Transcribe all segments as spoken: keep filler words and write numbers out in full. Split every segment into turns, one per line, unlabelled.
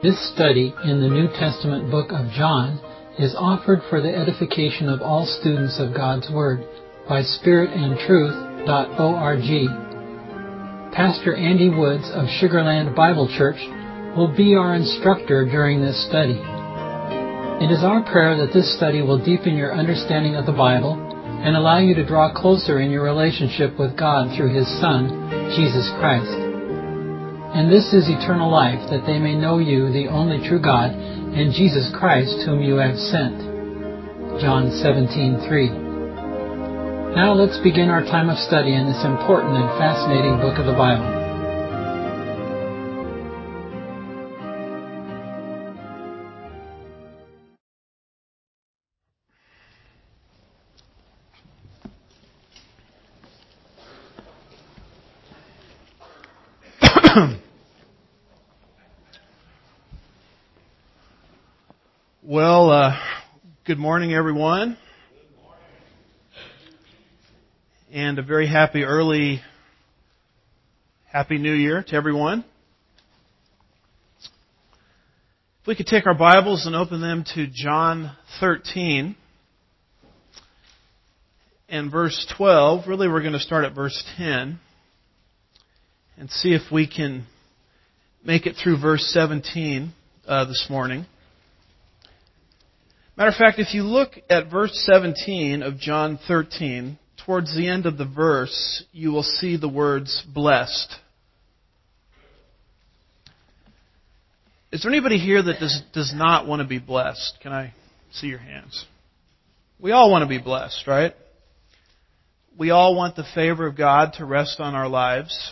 This study in the New Testament book of John is offered for the edification of all students of God's Word by spirit and truth dot org. Pastor Andy Woods of Sugarland Bible Church will be our instructor during this study. It is our prayer that this study will deepen your understanding of the Bible and allow you to draw closer in your relationship with God through His Son, Jesus Christ. And this is eternal life, that they may know you, the only true God, and Jesus Christ, whom you have sent. John seventeen three. Now let's begin our time of study in this important and fascinating book of the Bible.
Well, uh, good morning, everyone. Good morning. And a very happy early, happy New Year to everyone. If we could take our Bibles and open them to John thirteen and verse twelve. Really, we're going to start at verse ten and see if we can make it through verse seventeen uh, this morning. Matter of fact, if you look at verse seventeen of John thirteen, towards the end of the verse, you will see the words blessed. Is there anybody here that does, does not want to be blessed? Can I see your hands? We all want to be blessed, right? We all want the favor of God to rest on our lives.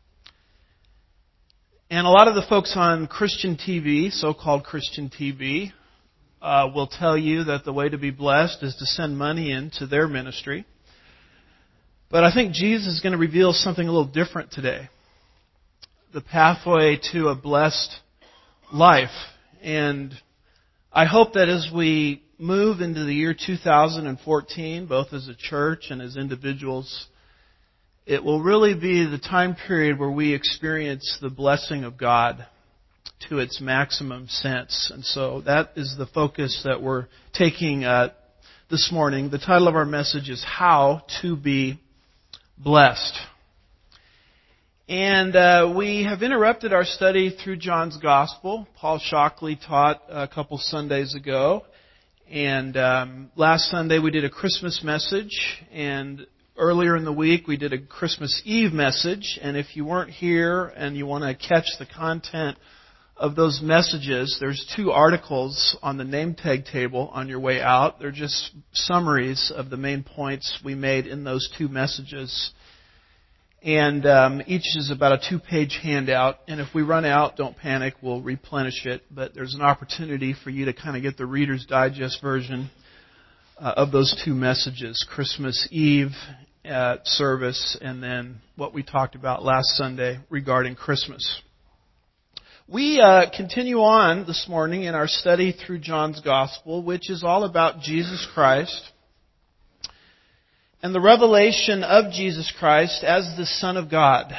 And a lot of the folks on Christian T V, so-called Christian T V, Uh, will tell you that the way to be blessed is to send money into their ministry. But I think Jesus is going to reveal something a little different today. The pathway to a blessed life. And I hope that as we move into the year two thousand fourteen, both as a church and as individuals, it will really be the time period where we experience the blessing of God to its maximum sense. And so that is the focus that we're taking uh, this morning. The title of our message is How to Be Blessed. And uh, we have interrupted our study through John's Gospel. Paul Shockley taught a couple Sundays ago. And um, last Sunday we did a Christmas message. And earlier in the week we did a Christmas Eve message. And if you weren't here and you want to catch the content of those messages, there's two articles on the name tag table on your way out. They're just summaries of the main points we made in those two messages. And um, each is about a two-page handout. And if we run out, don't panic, we'll replenish it. But there's an opportunity for you to kind of get the Reader's Digest version uh, of those two messages. Christmas Eve uh, service, and then what we talked about last Sunday regarding Christmas. We uh, continue on this morning in our study through John's Gospel, which is all about Jesus Christ and the revelation of Jesus Christ as the Son of God.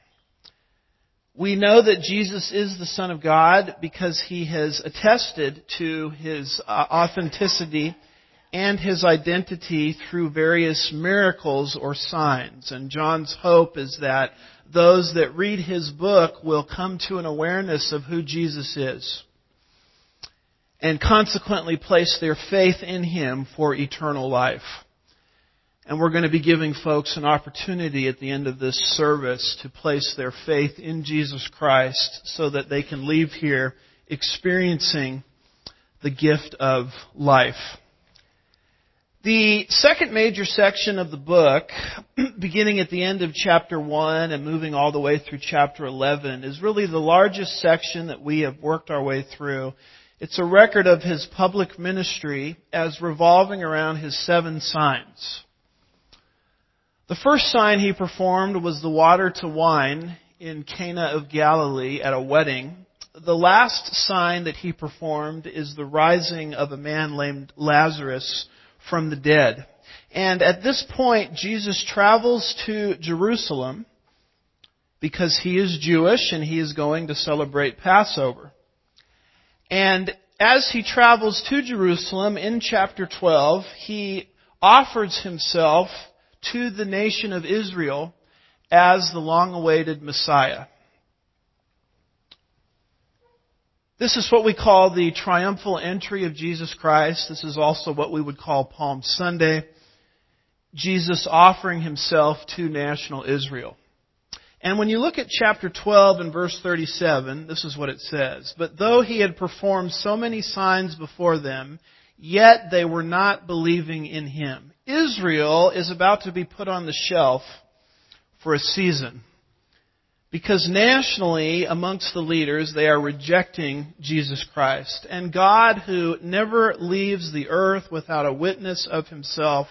We know that Jesus is the Son of God because He has attested to His uh, authenticity and His identity through various miracles or signs. And John's hope is that those that read his book will come to an awareness of who Jesus is and consequently place their faith in Him for eternal life. And we're going to be giving folks an opportunity at the end of this service to place their faith in Jesus Christ so that they can leave here experiencing the gift of life. The second major section of the book, beginning at the end of chapter one and moving all the way through chapter eleven, is really the largest section that we have worked our way through. It's a record of His public ministry as revolving around His seven signs. The first sign He performed was the water to wine in Cana of Galilee at a wedding. The last sign that He performed is the rising of a man named Lazarus from the dead. And at this point, Jesus travels to Jerusalem because He is Jewish and He is going to celebrate Passover. And as he travels to Jerusalem in chapter twelve, he offers himself to the nation of Israel as the long-awaited Messiah. This is what we call the triumphal entry of Jesus Christ. This is also what we would call Palm Sunday. Jesus offering himself to national Israel. And when you look at chapter twelve and verse thirty-seven, this is what it says. But though he had performed so many signs before them, yet they were not believing in him. Israel is about to be put on the shelf for a season. Because nationally, amongst the leaders, they are rejecting Jesus Christ. And God, who never leaves the earth without a witness of himself,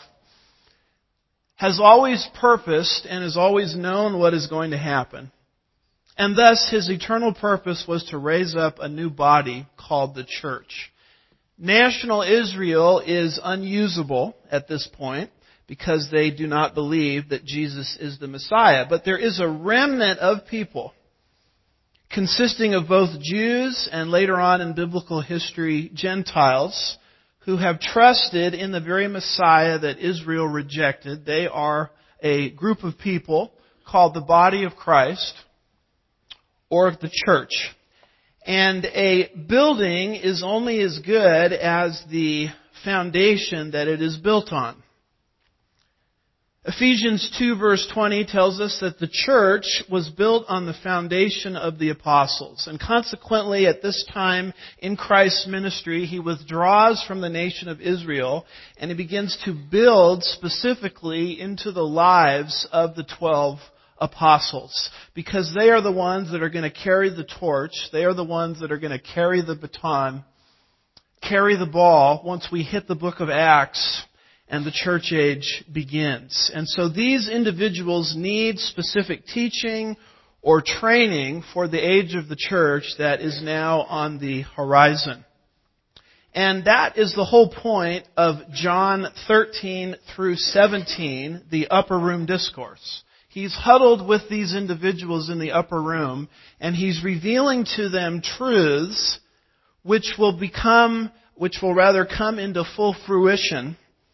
has always purposed and has always known what is going to happen. And thus, his eternal purpose was to raise up a new body called the church. National Israel is unusable at this point, because they do not believe that Jesus is the Messiah. But there is a remnant of people consisting of both Jews and later on in biblical history, Gentiles, who have trusted in the very Messiah that Israel rejected. They are a group of people called the body of Christ, or the church. And a building is only as good as the foundation that it is built on. Ephesians two verse twenty tells us that the church was built on the foundation of the apostles. And consequently, at this time in Christ's ministry, he withdraws from the nation of Israel and he begins to build specifically into the lives of the twelve apostles. Because they are the ones that are going to carry the torch. They are the ones that are going to carry the baton, carry the ball once we hit the book of Acts and the church age begins. And so these individuals need specific teaching or training for the age of the church that is now on the horizon. And that is the whole point of John thirteen through seventeen, the upper room discourse. He's huddled with these individuals in the upper room, and he's revealing to them truths which will become, which will rather come into full fruition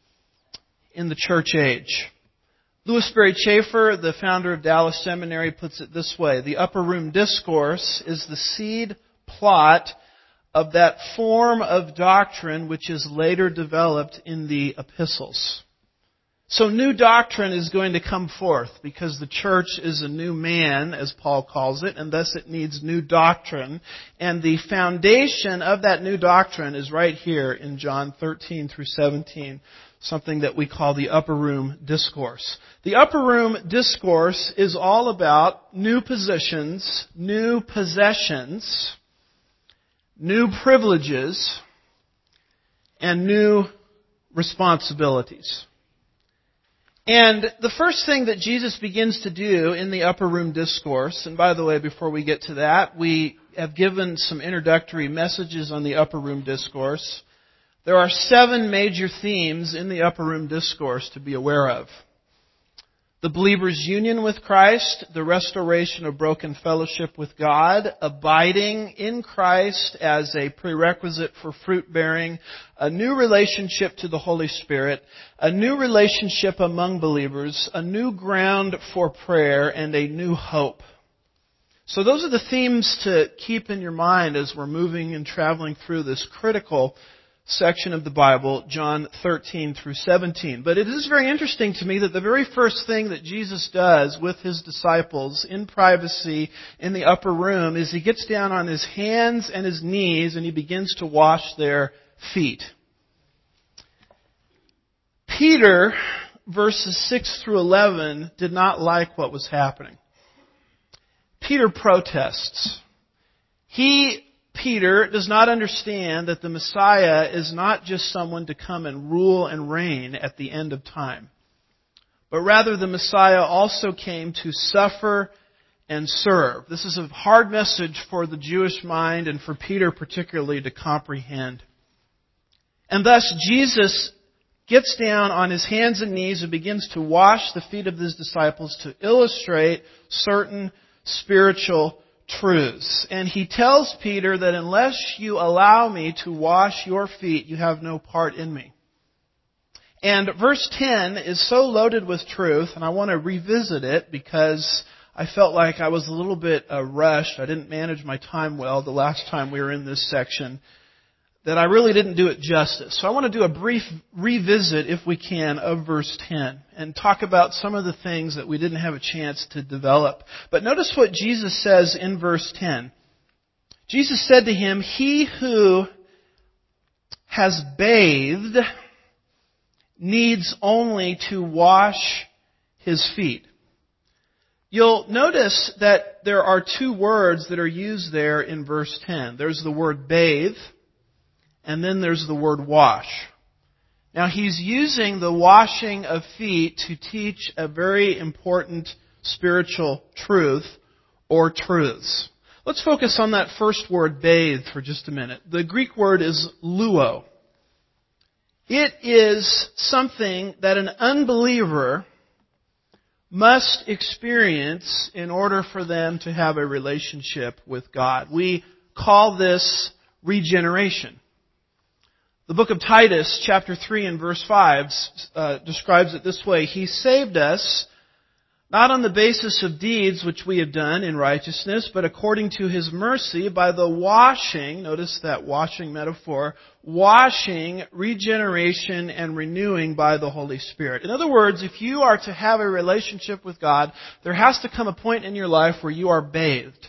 in the church age. Louis Sperry Chafer, the founder of Dallas Seminary, puts it this way: the upper room discourse is the seed plot of that form of doctrine which is later developed in the epistles. So new doctrine is going to come forth because the church is a new man, as Paul calls it, and thus it needs new doctrine. And the foundation of that new doctrine is right here in John thirteen through seventeen, something that we call the upper room discourse. The upper room discourse is all about new positions, new possessions, new privileges, and new responsibilities. And the first thing that Jesus begins to do in the upper room discourse, and by the way, before we get to that, we have given some introductory messages on the upper room discourse. There are seven major themes in the upper room discourse to be aware of. The believer's union with Christ, the restoration of broken fellowship with God, abiding in Christ as a prerequisite for fruit bearing, a new relationship to the Holy Spirit, a new relationship among believers, a new ground for prayer, and a new hope. So those are the themes to keep in your mind as we're moving and traveling through this critical section of the Bible, John thirteen through seventeen. But it is very interesting to me that the very first thing that Jesus does with His disciples in privacy in the upper room is He gets down on His hands and His knees and He begins to wash their feet. Peter, verses six through eleven, did not like what was happening. Peter protests. He Peter does not understand that the Messiah is not just someone to come and rule and reign at the end of time, but rather the Messiah also came to suffer and serve. This is a hard message for the Jewish mind and for Peter particularly to comprehend. And thus Jesus gets down on His hands and knees and begins to wash the feet of His disciples to illustrate certain spiritual truths. And he tells Peter that unless you allow me to wash your feet, you have no part in me. And verse ten is so loaded with truth, and I want to revisit it because I felt like I was a little bit uh, rushed. I didn't manage my time well the last time we were in this section, that I really didn't do it justice. So I want to do a brief revisit, if we can, of verse ten and talk about some of the things that we didn't have a chance to develop. But notice what Jesus says in verse ten. Jesus said to him, "He who has bathed needs only to wash his feet." You'll notice that there are two words that are used there in verse ten. There's the word bathe, and then there's the word wash. Now he's using the washing of feet to teach a very important spiritual truth or truths. Let's focus on that first word, bathe, for just a minute. The Greek word is luo. It is something that an unbeliever must experience in order for them to have a relationship with God. We call this regeneration. The book of Titus, chapter three and verse five, uh, describes it this way. He saved us not on the basis of deeds which we have done in righteousness, but according to His mercy by the washing, notice that washing metaphor, washing, regeneration, and renewing by the Holy Spirit. In other words, if you are to have a relationship with God, there has to come a point in your life where you are bathed.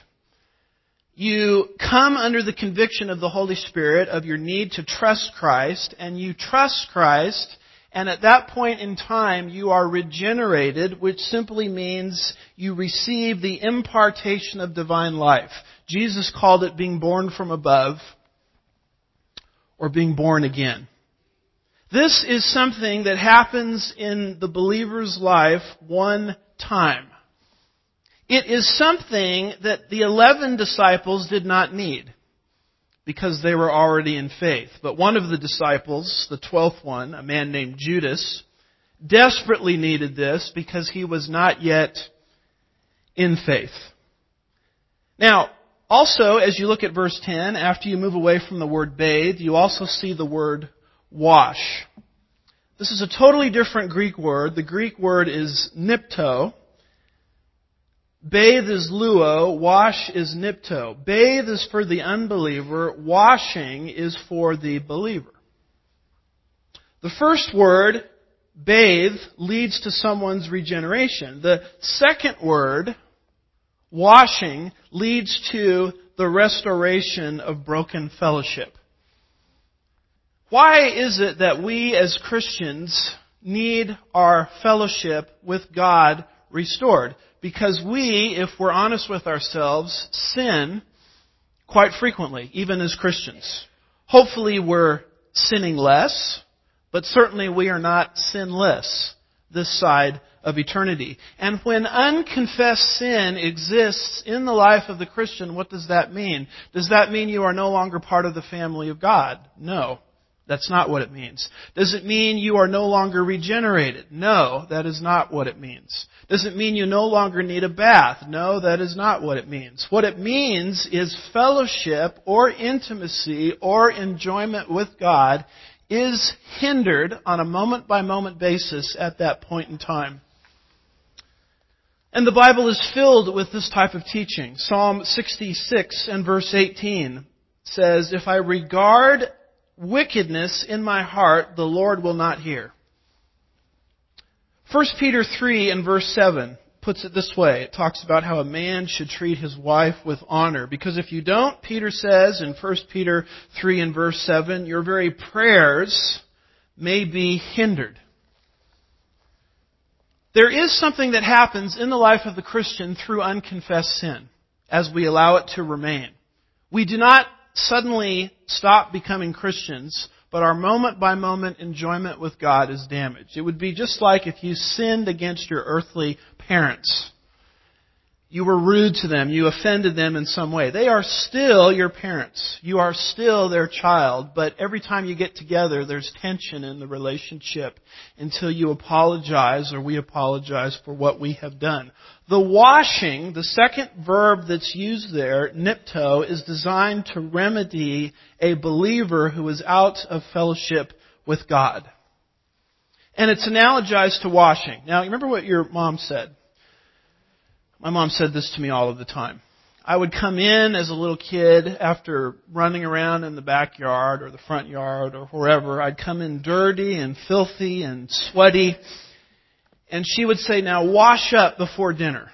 You come under the conviction of the Holy Spirit of your need to trust Christ, and you trust Christ, and at that point in time you are regenerated, which simply means you receive the impartation of divine life. Jesus called it being born from above, or being born again. This is something that happens in the believer's life one time. It is something that the eleven disciples did not need, because they were already in faith. But one of the disciples, the twelfth one, a man named Judas, desperately needed this because he was not yet in faith. Now, also, as you look at verse ten, after you move away from the word bathe, you also see the word wash. This is a totally different Greek word. The Greek word is nipto. Bathe is luo, wash is nipto. Bathe is for the unbeliever, washing is for the believer. The first word, bathe, leads to someone's regeneration. The second word, washing, leads to the restoration of broken fellowship. Why is it that we as Christians need our fellowship with God restored? Because we, if we're honest with ourselves, sin quite frequently, even as Christians. Hopefully we're sinning less, but certainly we are not sinless this side of eternity. And when unconfessed sin exists in the life of the Christian, what does that mean? Does that mean you are no longer part of the family of God? No. That's not what it means. Does it mean you are no longer regenerated? No, that is not what it means. Does it mean you no longer need a bath? No, that is not what it means. What it means is fellowship or intimacy or enjoyment with God is hindered on a moment-by-moment basis at that point in time. And the Bible is filled with this type of teaching. Psalm sixty-six and verse eighteen says, "If I regard wickedness in my heart, the Lord will not hear." First Peter three and verse seven puts it this way. It talks about how a man should treat his wife with honor. Because if you don't, Peter says in First Peter three and verse seven, your very prayers may be hindered. There is something that happens in the life of the Christian through unconfessed sin as we allow it to remain. We do not suddenly stop becoming Christians, but our moment-by-moment enjoyment with God is damaged. It would be just like if you sinned against your earthly parents. you were rude to them, you offended them in some way. They are still your parents. You are still their child, but every time you get together, there's tension in the relationship until you apologize or we apologize for what we have done. The washing, the second verb that's used there, nipto, is designed to remedy a believer who is out of fellowship with God. And it's analogized to washing. Now, you remember what your mom said? My mom said this to me all of the time. I would come in as a little kid after running around in the backyard or the front yard or wherever. I'd come in dirty and filthy and sweaty. And she would say, now wash up before dinner.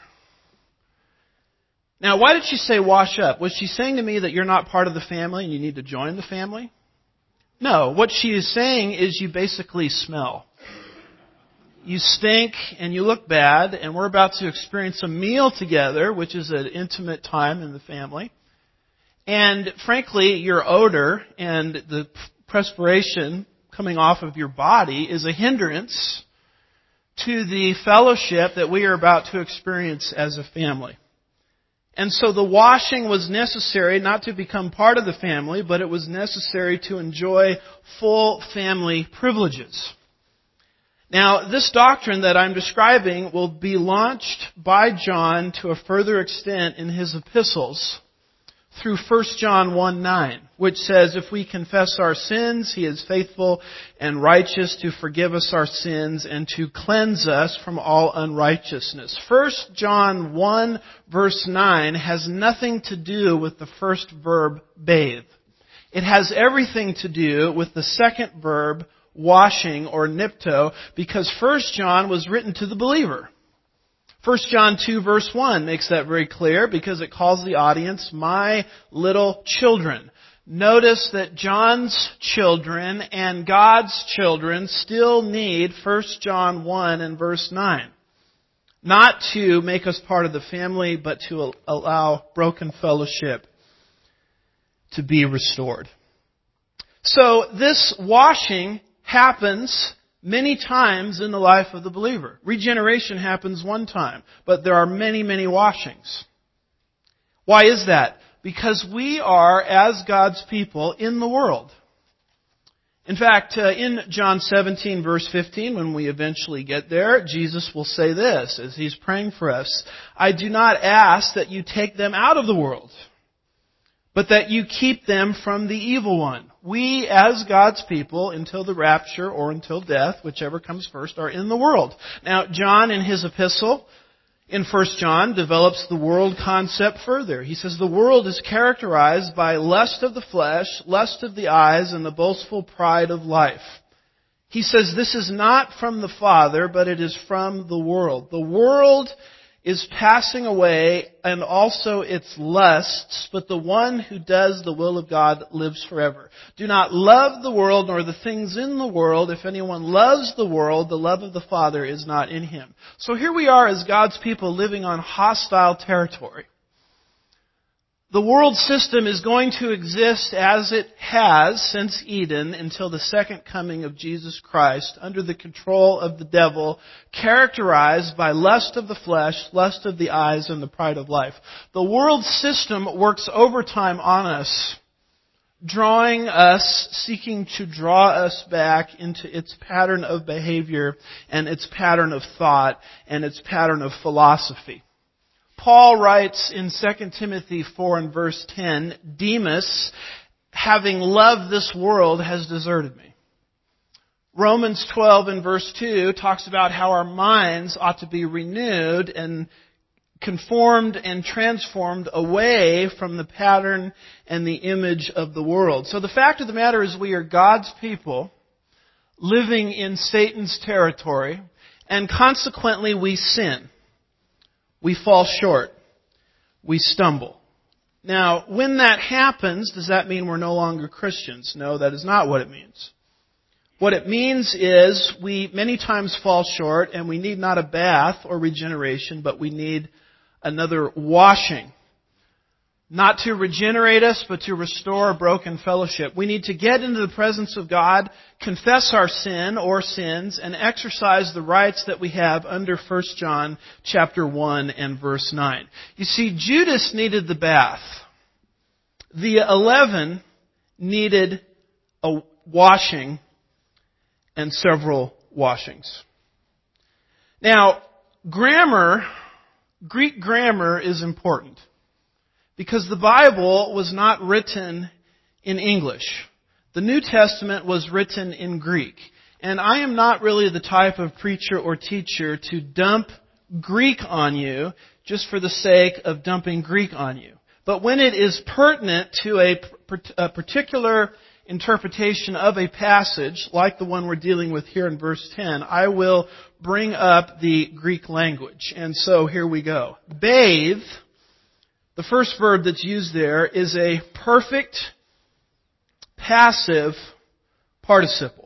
Now, why did she say wash up? Was she saying to me that you're not part of the family and you need to join the family? No. What she is saying is you basically smell. You stink and you look bad, and we're about to experience a meal together, which is an intimate time in the family. And frankly, your odor and the perspiration coming off of your body is a hindrance to the fellowship that we are about to experience as a family. And so the washing was necessary not to become part of the family, but it was necessary to enjoy full family privileges. Now, this doctrine that I'm describing will be launched by John to a further extent in his epistles through First John one nine, which says, if we confess our sins, He is faithful and righteous to forgive us our sins and to cleanse us from all unrighteousness. First John one verse nine has nothing to do with the first verb, bathe. It has everything to do with the second verb, washing or nipto, because First John was written to the believer. First John two verse one makes that very clear because it calls the audience my little children. Notice that John's children and God's children still need First John one and verse nine. Not to make us part of the family, but to allow broken fellowship to be restored. So this washing happens many times in the life of the believer. Regeneration happens one time, but there are many, many washings. Why is that? Because we are, as God's people, in the world. In fact, uh, in John seventeen, verse fifteen, when we eventually get there, Jesus will say this as He's praying for us. I do not ask that you take them out of the world, but that you keep them from the evil one. We, as God's people, until the rapture or until death, whichever comes first, are in the world. Now, John, in his epistle, in First John, develops the world concept further. He says the world is characterized by lust of the flesh, lust of the eyes, and the boastful pride of life. He says this is not from the Father, but it is from the world. The world is passing away and also its lusts, but the one who does the will of God lives forever. Do not love the world nor the things in the world. If anyone loves the world, the love of the Father is not in him. So here we are as God's people living on hostile territory. The world system is going to exist as it has since Eden until the second coming of Jesus Christ under the control of the devil, characterized by lust of the flesh, lust of the eyes, and the pride of life. The world system works overtime on us, drawing us, seeking to draw us back into its pattern of behavior and its pattern of thought and its pattern of philosophy. Paul writes in Second Timothy four and verse ten, Demas, having loved this world, has deserted me. Romans twelve and verse two talks about how our minds ought to be renewed and conformed and transformed away from the pattern and the image of the world. So the fact of the matter is we are God's people living in Satan's territory, and consequently we sin. We fall short. We stumble. Now, when that happens, does that mean we're no longer Christians? No, that is not what it means. What it means is we many times fall short and we need not a bath or regeneration, but we need another washing. not to regenerate us, but to restore broken fellowship. We need to get into the presence of God, confess our sin or sins, and exercise the rights that we have under First John chapter one and verse nine. You see, Judas needed the bath. The eleven needed a washing and several washings. Now, grammar, Greek grammar is important. Because the Bible was not written in English. The New Testament was written in Greek. And I am not really the type of preacher or teacher to dump Greek on you just for the sake of dumping Greek on you. But when it is pertinent to a, a particular interpretation of a passage, like the one we're dealing with here in verse ten, I will bring up the Greek language. And so here we go. Bathe. The first verb that's used there is a perfect passive participle.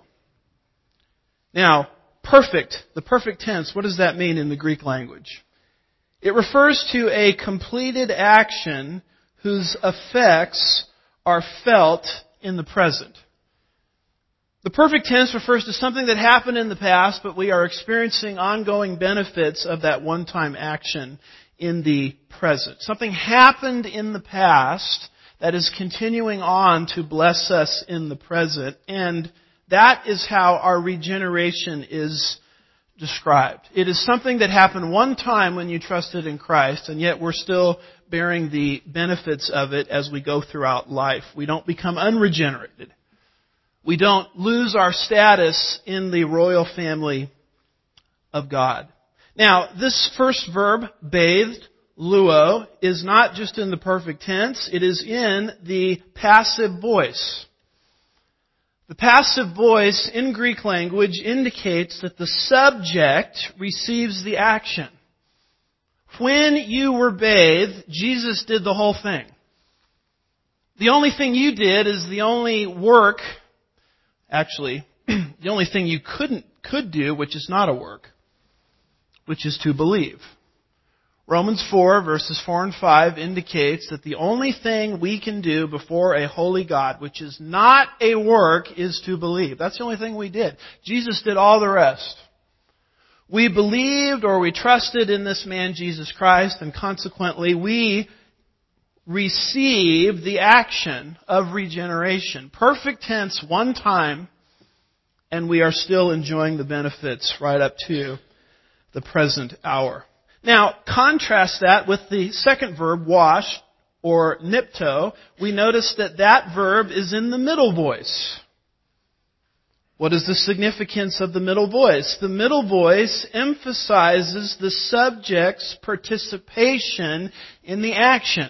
Now, perfect, the perfect tense, what does that mean in the Greek language? It refers to a completed action whose effects are felt in the present. The perfect tense refers to something that happened in the past, but we are experiencing ongoing benefits of that one-time action in the present. Something happened in the past that is continuing on to bless us in the present, and that is how our regeneration is described. It is something that happened one time when you trusted in Christ, and yet we're still bearing the benefits of it as we go throughout life. We don't become unregenerated. We don't lose our status in the royal family of God. Now, this first verb, bathed, luo, is not just in the perfect tense, it is in the passive voice. The passive voice in Greek language indicates that the subject receives the action. When you were bathed, Jesus did the whole thing. The only thing you did is the only work, actually, the only thing you couldn't, could do, which is not a work, which is to believe. Romans four, verses four and five indicates that the only thing we can do before a holy God, which is not a work, is to believe. That's the only thing we did. Jesus did all the rest. We believed or we trusted in this man, Jesus Christ, and consequently we received the action of regeneration. Perfect tense, one time, and we are still enjoying the benefits right up to the present hour. Now, contrast that with the second verb, wash, or nipto. We notice that that verb is in the middle voice. What is the significance of the middle voice? The middle voice emphasizes the subject's participation in the action.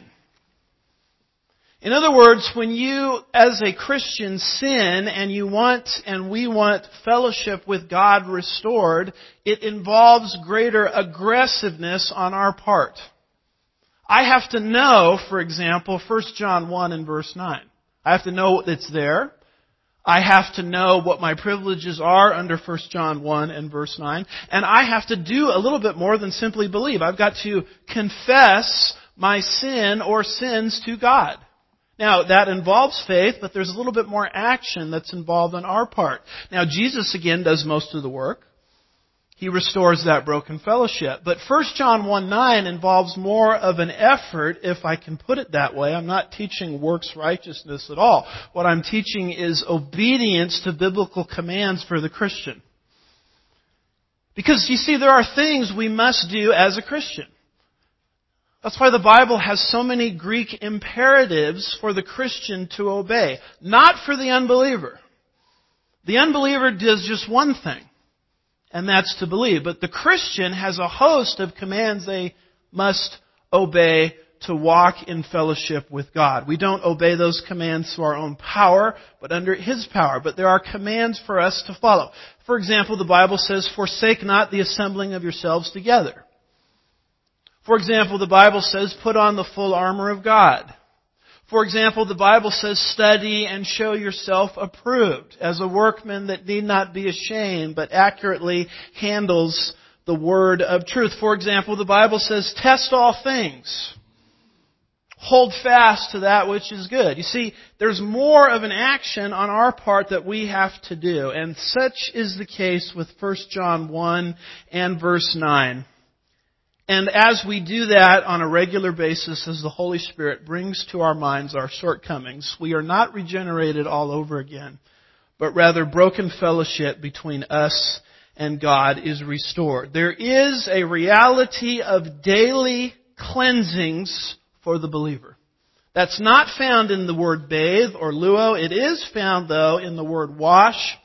In other words, when you, as a Christian, sin and you want, and we want fellowship with God restored, it involves greater aggressiveness on our part. I have to know, for example, First John one and verse nine. I have to know it's there. I have to know what my privileges are under First John one and verse nine. And I have to do a little bit more than simply believe. I've got to confess my sin or sins to God. Now, that involves faith, but there's a little bit more action that's involved on our part. Now, Jesus, again, does most of the work. He restores that broken fellowship. But First John one nine involves more of an effort, if I can put it that way. I'm not teaching works righteousness at all. What I'm teaching is obedience to biblical commands for the Christian. Because, you see, there are things we must do as a Christian. That's why the Bible has so many Greek imperatives for the Christian to obey. Not for the unbeliever. The unbeliever does just one thing, and that's to believe. But the Christian has a host of commands they must obey to walk in fellowship with God. We don't obey those commands through our own power, but under His power. But there are commands for us to follow. For example, the Bible says, "Forsake not the assembling of yourselves together." For example, the Bible says, "Put on the full armor of God." For example, the Bible says, "Study and show yourself approved as a workman that need not be ashamed, but accurately handles the word of truth." For example, the Bible says, "Test all things." hold fast to that which is good. You see, there's more of an action on our part that we have to do. And such is the case with First John one and verse nine. And as we do that on a regular basis, as the Holy Spirit brings to our minds our shortcomings, we are not regenerated all over again, but rather broken fellowship between us and God is restored. There is a reality of daily cleansings for the believer. That's not found in the word bathe or luo. It is found, though, in the word wash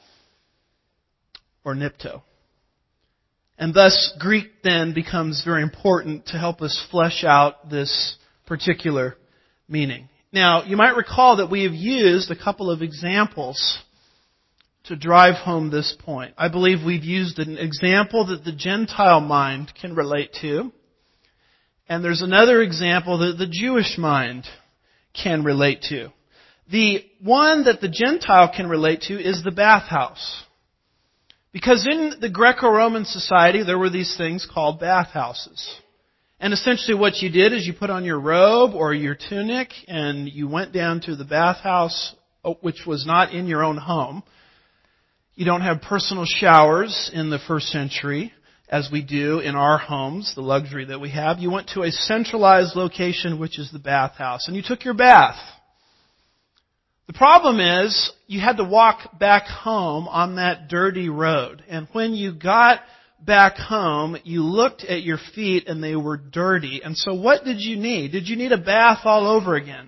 or nipto. And thus, Greek then becomes very important to help us flesh out this particular meaning. Now, you might recall that we have used a couple of examples to drive home this point. I believe we've used an example that the Gentile mind can relate to. And there's another example that the Jewish mind can relate to. The one that the Gentile can relate to is the bathhouse. Because in the Greco-Roman society, there were these things called bathhouses. And essentially what you did is you put on your robe or your tunic and you went down to the bathhouse, which was not in your own home. You don't have personal showers in the first century, as we do in our homes, the luxury that we have. You went to a centralized location, which is the bathhouse, and you took your bath. The problem is, you had to walk back home on that dirty road. And when you got back home, you looked at your feet and they were dirty. And so what did you need? Did you need a bath all over again?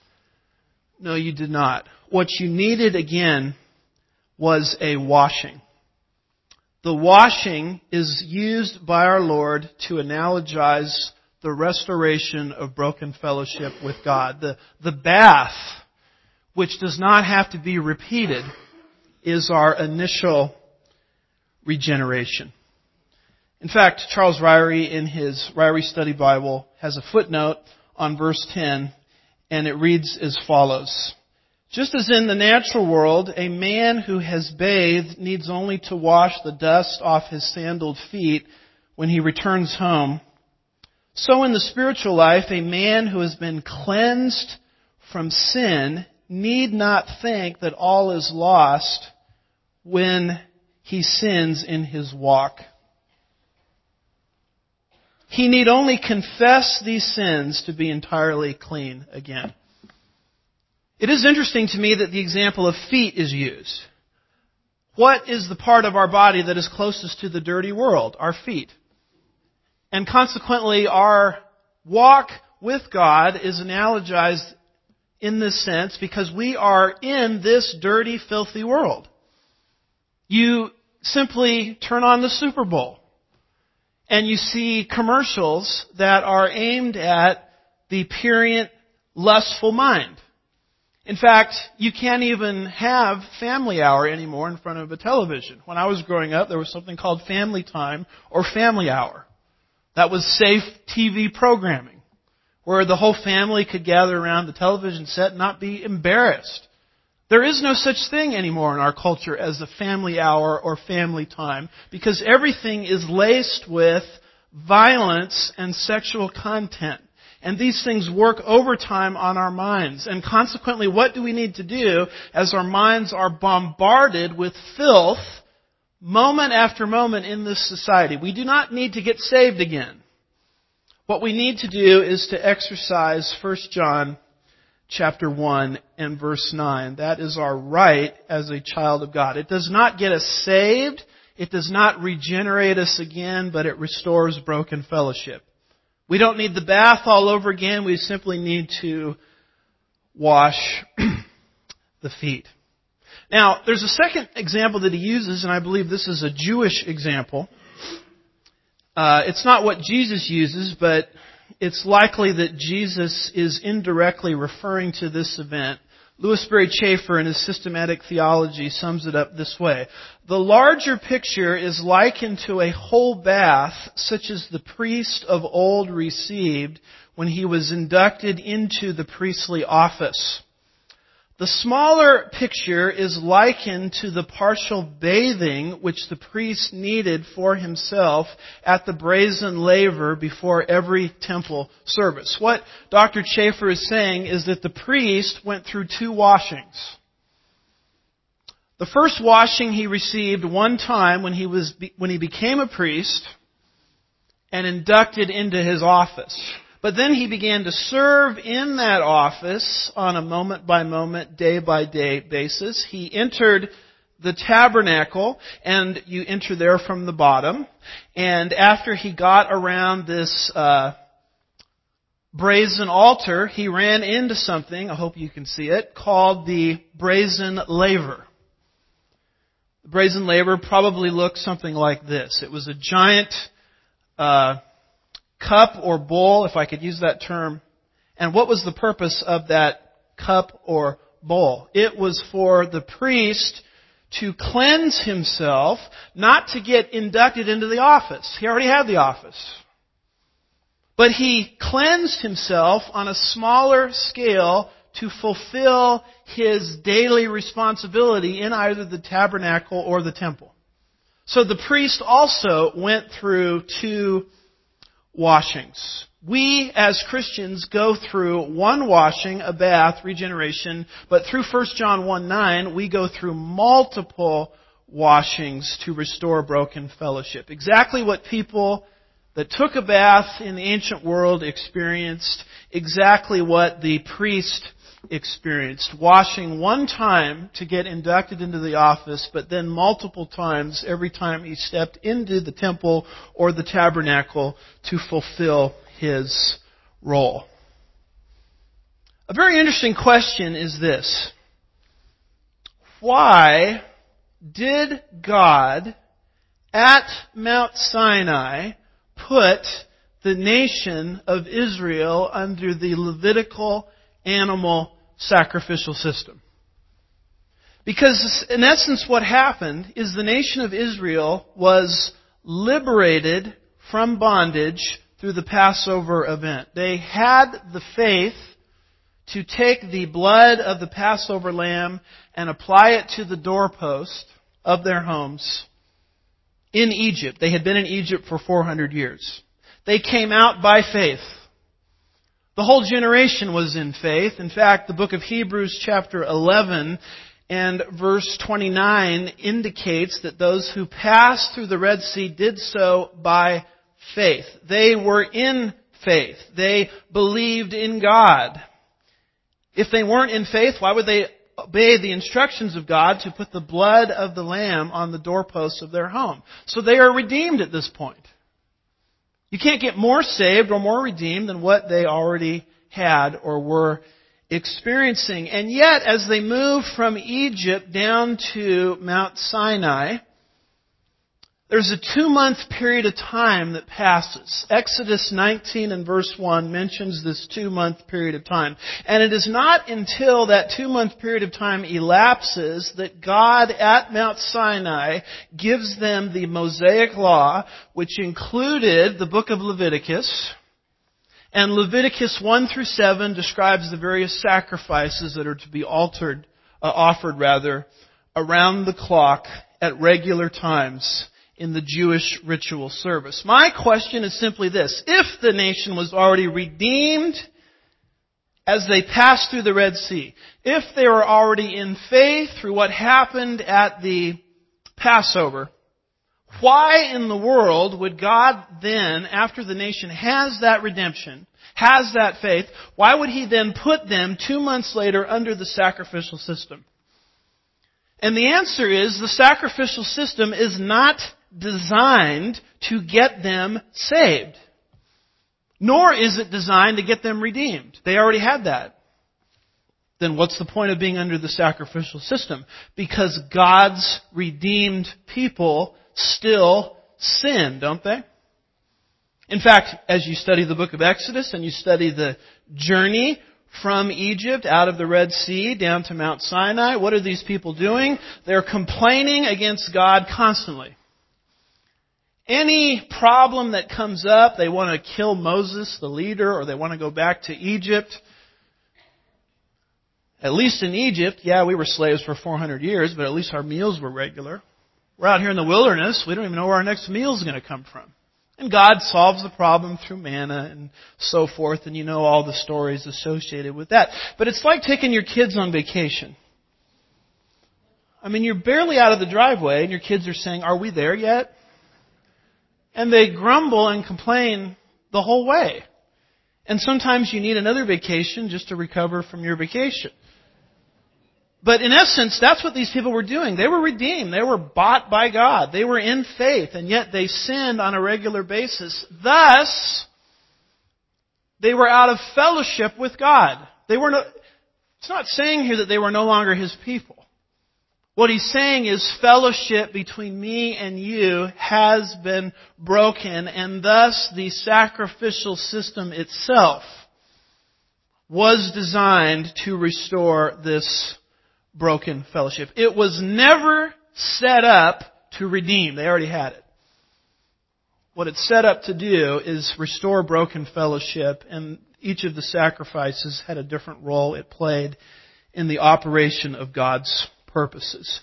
No, you did not. What you needed again was a washing. The washing is used by our Lord to analogize the restoration of broken fellowship with God. The, the bath, which does not have to be repeated, is our initial regeneration. In fact, Charles Ryrie in his Ryrie Study Bible has a footnote on verse ten, and it reads as follows. Just as in the natural world, a man who has bathed needs only to wash the dust off his sandaled feet when he returns home, so in the spiritual life, a man who has been cleansed from sin need not think that all is lost when he sins in his walk. He need only confess these sins to be entirely clean again. It is interesting to me that the example of feet is used. What is the part of our body that is closest to the dirty world? Our feet. And consequently, our walk with God is analogized in this sense because we are in this dirty, filthy world. You simply turn on the Super Bowl and you see commercials that are aimed at the prurient, lustful mind. In fact, you can't even have family hour anymore in front of a television. When I was growing up, there was something called Family Time or Family Hour. That was safe T V programming, where the whole family could gather around the television set and not be embarrassed. There is no such thing anymore in our culture as a family hour or family time, because everything is laced with violence and sexual content. And these things work overtime on our minds. And consequently, what do we need to do as our minds are bombarded with filth moment after moment in this society? We do not need to get saved again. What we need to do is to exercise First John chapter one and verse nine. That is our right as a child of God. It does not get us saved. It does not regenerate us again, but it restores broken fellowship. We don't need the bath all over again. We simply need to wash the feet. Now, there's a second example that he uses, and I believe this is a Jewish example. Uh, it's not what Jesus uses, but it's likely that Jesus is indirectly referring to this event. Louis Sperry Chafer in his Systematic Theology sums it up this way. The larger picture is likened to a whole bath such as the priest of old received when he was inducted into the priestly office. The smaller picture is likened to the partial bathing which the priest needed for himself at the brazen laver before every temple service. What Doctor Chafer is saying is that the priest went through two washings. The first washing he received one time when he was when he became a priest and inducted into his office. But then he began to serve in that office on a moment-by-moment, day-by-day basis. He entered the tabernacle, and you enter there from the bottom. And after he got around this uh, brazen altar, he ran into something, I hope you can see it, called the brazen laver. The brazen laver probably looked something like this. It was a giant uh cup or bowl, if I could use that term. And what was the purpose of that cup or bowl? It was for the priest to cleanse himself, not to get inducted into the office. He already had the office. But he cleansed himself on a smaller scale to fulfill his daily responsibility in either the tabernacle or the temple. So the priest also went through two washings. We, as Christians, go through one washing, a bath, regeneration, but through First John one nine, we go through multiple washings to restore broken fellowship. Exactly what people that took a bath in the ancient world experienced, exactly what the priest experienced. Washing one time to get inducted into the office, but then multiple times every time he stepped into the temple or the tabernacle to fulfill his role. A very interesting question is this: why did God at Mount Sinai put the nation of Israel under the Levitical animal sacrificial system? Because in essence what happened is the nation of Israel was liberated from bondage through the Passover event. They had the faith to take the blood of the Passover lamb and apply it to the doorpost of their homes in Egypt. They had been in Egypt for four hundred years. They came out by faith. The whole generation was in faith. In fact, the book of Hebrews chapter eleven and verse twenty-nine indicates that those who passed through the Red Sea did so by faith. They were in faith. They believed in God. If they weren't in faith, why would they obey the instructions of God to put the blood of the lamb on the doorposts of their home? So they are redeemed at this point. You can't get more saved or more redeemed than what they already had or were experiencing. And yet, as they move from Egypt down to Mount Sinai, there's a two-month period of time that passes. Exodus nineteen and verse one mentions this two-month period of time. And it is not until that two-month period of time elapses that God at Mount Sinai gives them the Mosaic Law, which included the book of Leviticus. And Leviticus one through seven describes the various sacrifices that are to be altered, uh, offered rather, around the clock at regular times in the Jewish ritual service. My question is simply this: if the nation was already redeemed as they passed through the Red Sea, if they were already in faith through what happened at the Passover, why in the world would God then, after the nation has that redemption, has that faith, why would He then put them two months later under the sacrificial system? And the answer is the sacrificial system is not designed to get them saved. Nor is it designed to get them redeemed. They already had that. Then what's the point of being under the sacrificial system? Because God's redeemed people still sin, don't they? In fact, as you study the book of Exodus and you study the journey from Egypt out of the Red Sea down to Mount Sinai, what are these people doing? They're complaining against God constantly. Any problem that comes up, they want to kill Moses, the leader, or they want to go back to Egypt. At least in Egypt, yeah, we were slaves for four hundred years, but at least our meals were regular. We're out here in the wilderness. We don't even know where our next meal is going to come from. And God solves the problem through manna and so forth, and you know all the stories associated with that. But it's like taking your kids on vacation. I mean, you're barely out of the driveway, and your kids are saying, "Are we there yet?" And they grumble and complain the whole way. And sometimes you need another vacation just to recover from your vacation. But in essence, that's what these people were doing. They were redeemed. They were bought by God. They were in faith, and yet they sinned on a regular basis. Thus, they were out of fellowship with God. They were no, it's not saying here that they were no longer His people. What He's saying is fellowship between me and you has been broken, and thus the sacrificial system itself was designed to restore this broken fellowship. It was never set up to redeem. They already had it. What it's set up to do is restore broken fellowship, and each of the sacrifices had a different role it played in the operation of God's purposes.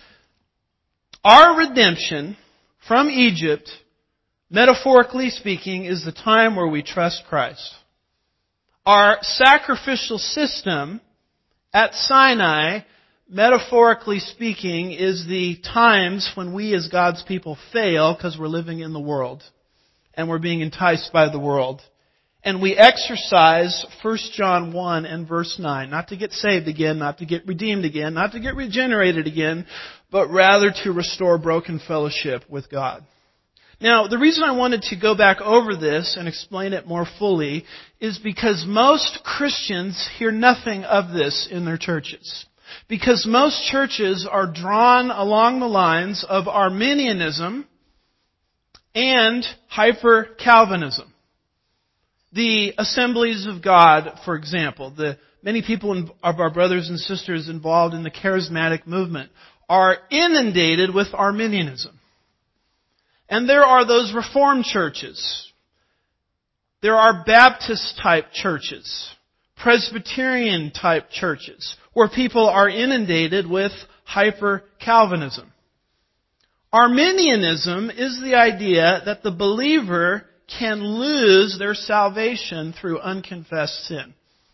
Our redemption from Egypt, metaphorically speaking, is the time where we trust Christ. Our sacrificial system at Sinai, metaphorically speaking, is the times when we as God's people fail because we're living in the world and we're being enticed by the world. And we exercise First John one and verse nine, not to get saved again, not to get redeemed again, not to get regenerated again, but rather to restore broken fellowship with God. Now, the reason I wanted to go back over this and explain it more fully is because most Christians hear nothing of this in their churches. Because most churches are drawn along the lines of Arminianism and hyper-Calvinism. The Assemblies of God, for example, the many people in, of our brothers and sisters involved in the charismatic movement are inundated with Arminianism. And there are those Reformed churches. There are Baptist-type churches, Presbyterian-type churches, where people are inundated with hyper-Calvinism. Arminianism is the idea that the believer can lose their salvation through unconfessed sin.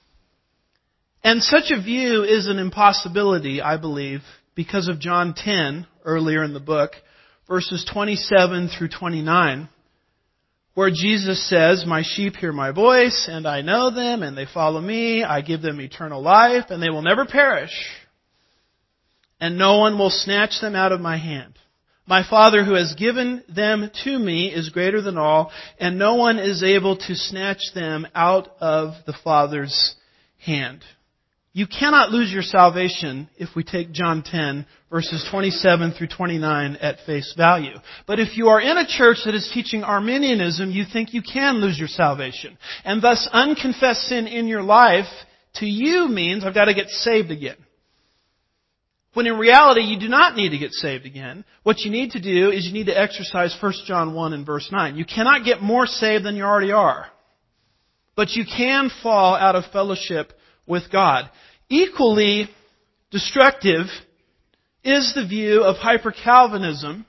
And such a view is an impossibility, I believe, because of John ten, earlier in the book, verses twenty-seven through twenty-nine, where Jesus says, "My sheep hear my voice, and I know them, and they follow me. I give them eternal life, and they will never perish, and no one will snatch them out of my hand. My Father who has given them to me is greater than all, and no one is able to snatch them out of the Father's hand." You cannot lose your salvation if we take John ten, verses twenty-seven through twenty-nine at face value. But if you are in a church that is teaching Arminianism, you think you can lose your salvation. And thus unconfessed sin in your life to you means I've got to get saved again. When in reality, you do not need to get saved again. What you need to do is you need to exercise First John one and verse nine. You cannot get more saved than you already are. But you can fall out of fellowship with God. Equally destructive is the view of hyper-Calvinism.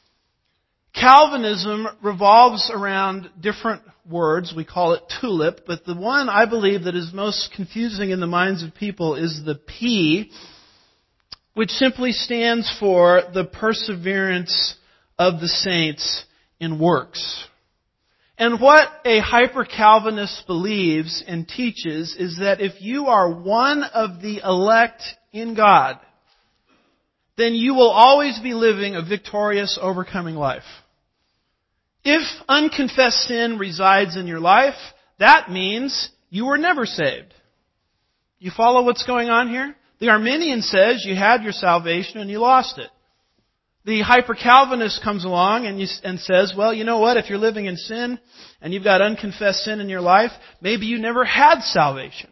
Calvinism revolves around different words. We call it tulip. But the one I believe that is most confusing in the minds of people is the P, which simply stands for the perseverance of the saints in works. And what a hyper-Calvinist believes and teaches is that if you are one of the elect in God, then you will always be living a victorious, overcoming life. If unconfessed sin resides in your life, that means you were never saved. You follow what's going on here? The Arminian says you had your salvation and you lost it. The hyper-Calvinist comes along and, you, and says, well, you know what? If you're living in sin and you've got unconfessed sin in your life, maybe you never had salvation.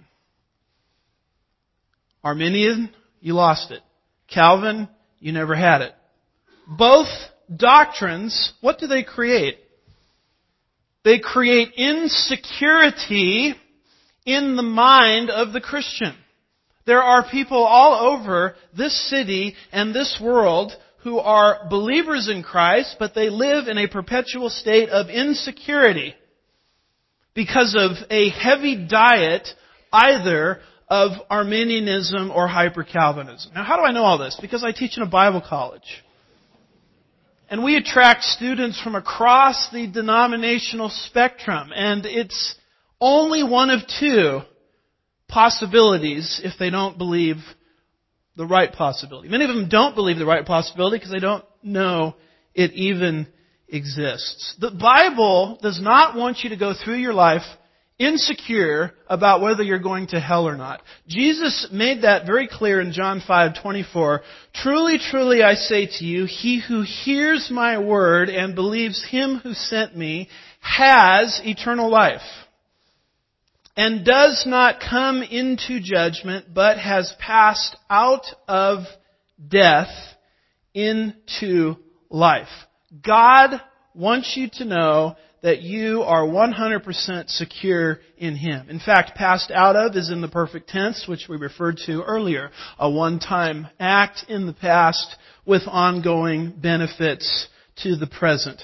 Arminian, you lost it. Calvin, you never had it. Both doctrines, what do they create? They create insecurity in the mind of the Christian. There are people all over this city and this world who are believers in Christ, but they live in a perpetual state of insecurity because of a heavy diet either of Arminianism or hyper-Calvinism. Now, how do I know all this? Because I teach in a Bible college. And we attract students from across the denominational spectrum. And it's only one of two possibilities if they don't believe the right possibility. Many of them don't believe the right possibility because they don't know it even exists. The Bible does not want you to go through your life insecure about whether you're going to hell or not. Jesus made that very clear in John five twenty-four. Truly, truly, I say to you, he who hears my word and believes him who sent me has eternal life, and does not come into judgment, but has passed out of death into life. God wants you to know that you are one hundred percent secure in Him. In fact, passed out of is in the perfect tense, which we referred to earlier. A one-time act in the past with ongoing benefits to the present.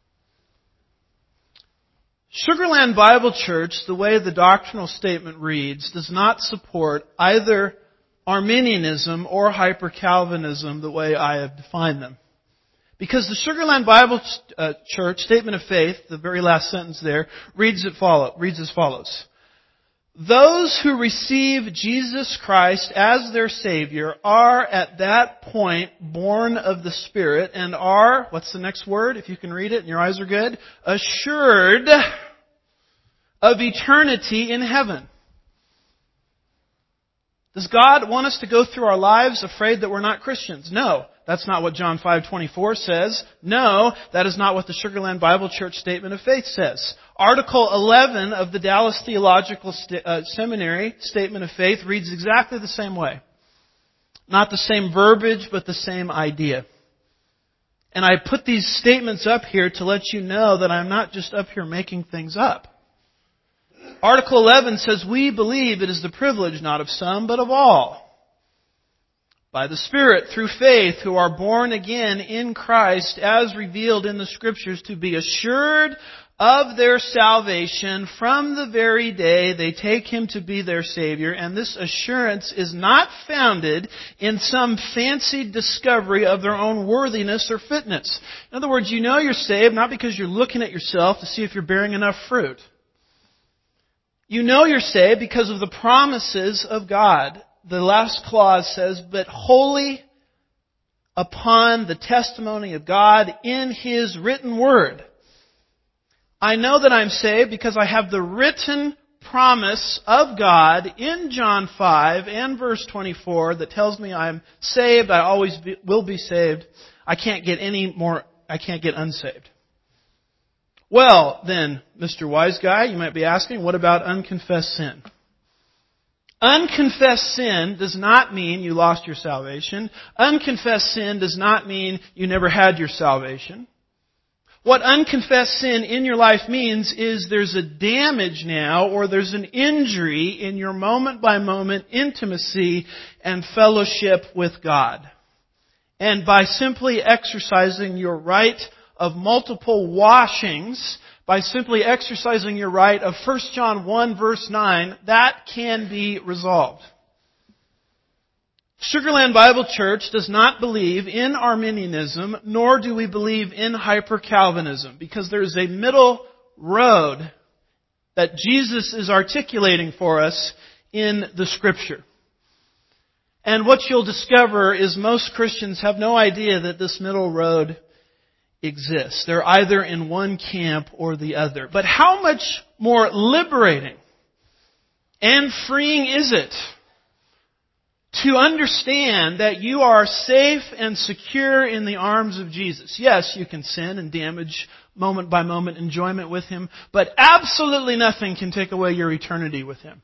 Sugarland Bible Church, the way the doctrinal statement reads, does not support either Arminianism or hyper-Calvinism the way I have defined them. Because the Sugarland Bible Church Statement of Faith, the very last sentence there, reads, it follow, reads as follows. Those who receive Jesus Christ as their Savior are at that point born of the Spirit and are, what's the next word, if you can read it and your eyes are good, assured of eternity in heaven. Does God want us to go through our lives afraid that we're not Christians? No. That's not what John five twenty-four says. No, that is not what the Sugarland Bible Church Statement of Faith says. Article eleven of the Dallas Theological St- uh, Seminary Statement of Faith reads exactly the same way. Not the same verbiage, but the same idea. And I put these statements up here to let you know that I'm not just up here making things up. Article eleven says, we believe it is the privilege not of some, but of all, by the Spirit, through faith, who are born again in Christ, as revealed in the Scriptures, to be assured of their salvation from the very day they take Him to be their Savior. And this assurance is not founded in some fancied discovery of their own worthiness or fitness. In other words, you know you're saved not because you're looking at yourself to see if you're bearing enough fruit. You know you're saved because of the promises of God. The last clause says, but wholly upon the testimony of God in His written word. I know that I'm saved because I have the written promise of God in John five and verse twenty-four that tells me I'm saved, I always be, will be saved. I can't get any more, I can't get unsaved. Well, then, Mister Wise Guy, you might be asking, what about unconfessed sin? Unconfessed sin does not mean you lost your salvation. Unconfessed sin does not mean you never had your salvation. What unconfessed sin in your life means is there's a damage now, or there's an injury in your moment-by-moment intimacy and fellowship with God. And by simply exercising your right of multiple washings, by simply exercising your right of First John one verse nine, that can be resolved. Sugarland Bible Church does not believe in Arminianism, nor do we believe in hyper-Calvinism, because there is a middle road that Jesus is articulating for us in the Scripture. And what you'll discover is most Christians have no idea that this middle road exists. They're either in one camp or the other. But how much more liberating and freeing is it to understand that you are safe and secure in the arms of Jesus? Yes, you can sin and damage moment-by-moment enjoyment with Him, but absolutely nothing can take away your eternity with Him.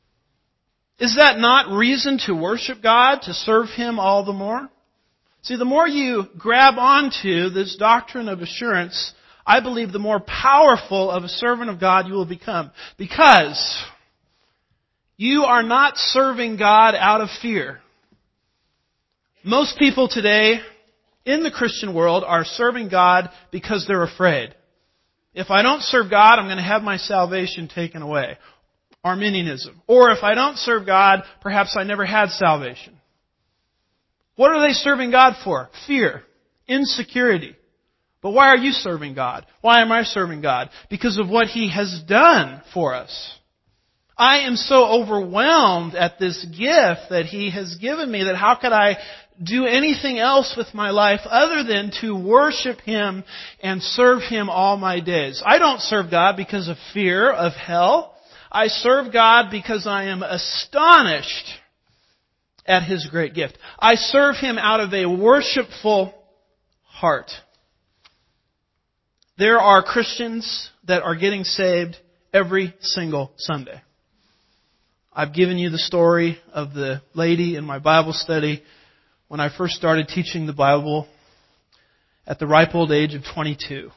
Is that not reason to worship God, to serve Him all the more? See, the more you grab onto this doctrine of assurance, I believe the more powerful of a servant of God you will become. Because You are not serving God out of fear. Most people today in the Christian world are serving God because they're afraid. If I don't serve God, I'm going to have my salvation taken away. Arminianism. Or if I don't serve God, perhaps I never had salvation. What are they serving God for? Fear. Insecurity. But why are you serving God? Why am I serving God? Because of what He has done for us. I am so overwhelmed at this gift that He has given me that how could I do anything else with my life other than to worship Him and serve Him all my days? I don't serve God because of fear of hell. I serve God because I am astonished at His great gift. I serve Him out of a worshipful heart. There are Christians that are getting saved every single Sunday. I've given you the story of the lady in my Bible study when I first started teaching the Bible at the ripe old age of twenty-two.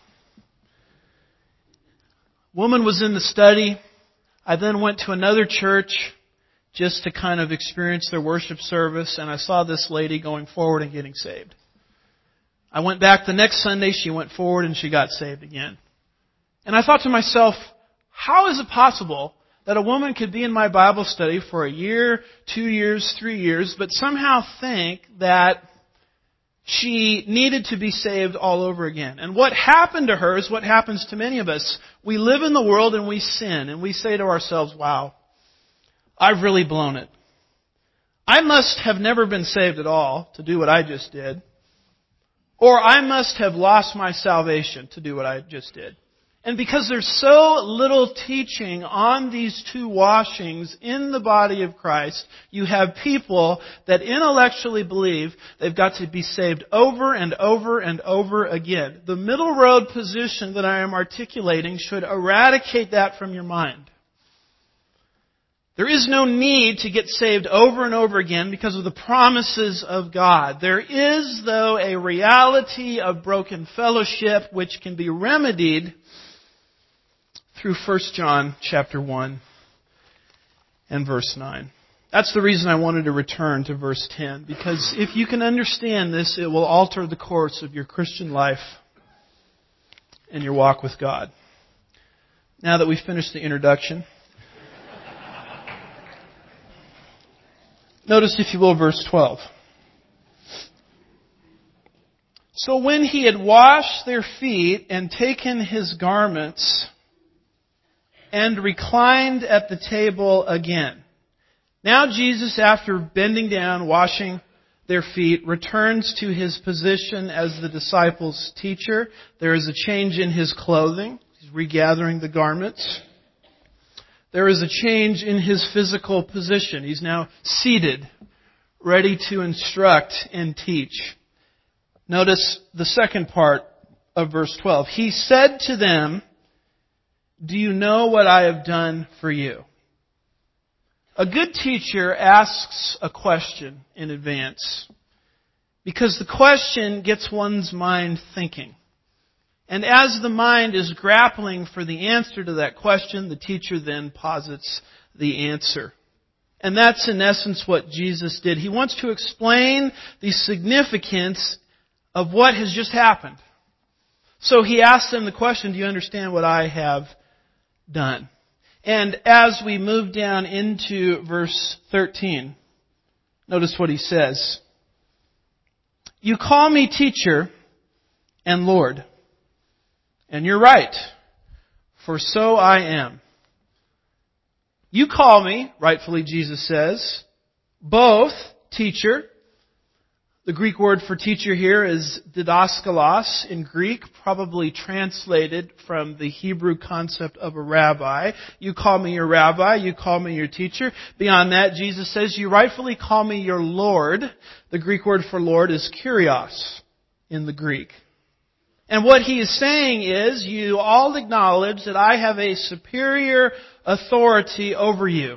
Woman was in the study. I then went to another church just to kind of experience their worship service, and I saw this lady going forward and getting saved. I went back the next Sunday, she went forward and she got saved again. And I thought to myself, how is it possible that a woman could be in my Bible study for a year, two years, three years, but somehow think that she needed to be saved all over again? And what happened to her is what happens to many of us. We live in the world and we sin, and we say to ourselves, wow, I've really blown it. I must have never been saved at all to do what I just did. Or I must have lost my salvation to do what I just did. And because there's so little teaching on these two washings in the body of Christ, you have people that intellectually believe they've got to be saved over and over and over again. The middle road position that I am articulating should eradicate that from your mind. There is no need to get saved over and over again because of the promises of God. There is, though, a reality of broken fellowship which can be remedied through First John chapter one and verse nine. That's the reason I wanted to return to verse ten, because if you can understand this, it will alter the course of your Christian life and your walk with God. Now that we've finished the introduction, notice, if you will, verse twelve. So when He had washed their feet and taken His garments and reclined at the table again. Now Jesus, after bending down, washing their feet, returns to His position as the disciples' teacher. There is a change in His clothing. He's regathering the garments. There is a change in His physical position. He's now seated, ready to instruct and teach. Notice the second part of verse twelve. He said to them, "Do you know what I have done for you?" A good teacher asks a question in advance because the question gets one's mind thinking. And as the mind is grappling for the answer to that question, the teacher then posits the answer. And that's in essence what Jesus did. He wants to explain the significance of what has just happened. So He asks them the question, do you understand what I have done? And as we move down into verse thirteen, notice what He says. You call me teacher and Lord. And you're right, for so I am. You call me, rightfully Jesus says, both teacher. The Greek word for teacher here is didaskalos in Greek, probably translated from the Hebrew concept of a rabbi. You call me your rabbi, you call me your teacher. Beyond that, Jesus says, you rightfully call me your Lord. The Greek word for Lord is kurios in the Greek. And what He is saying is, you all acknowledge that I have a superior authority over you.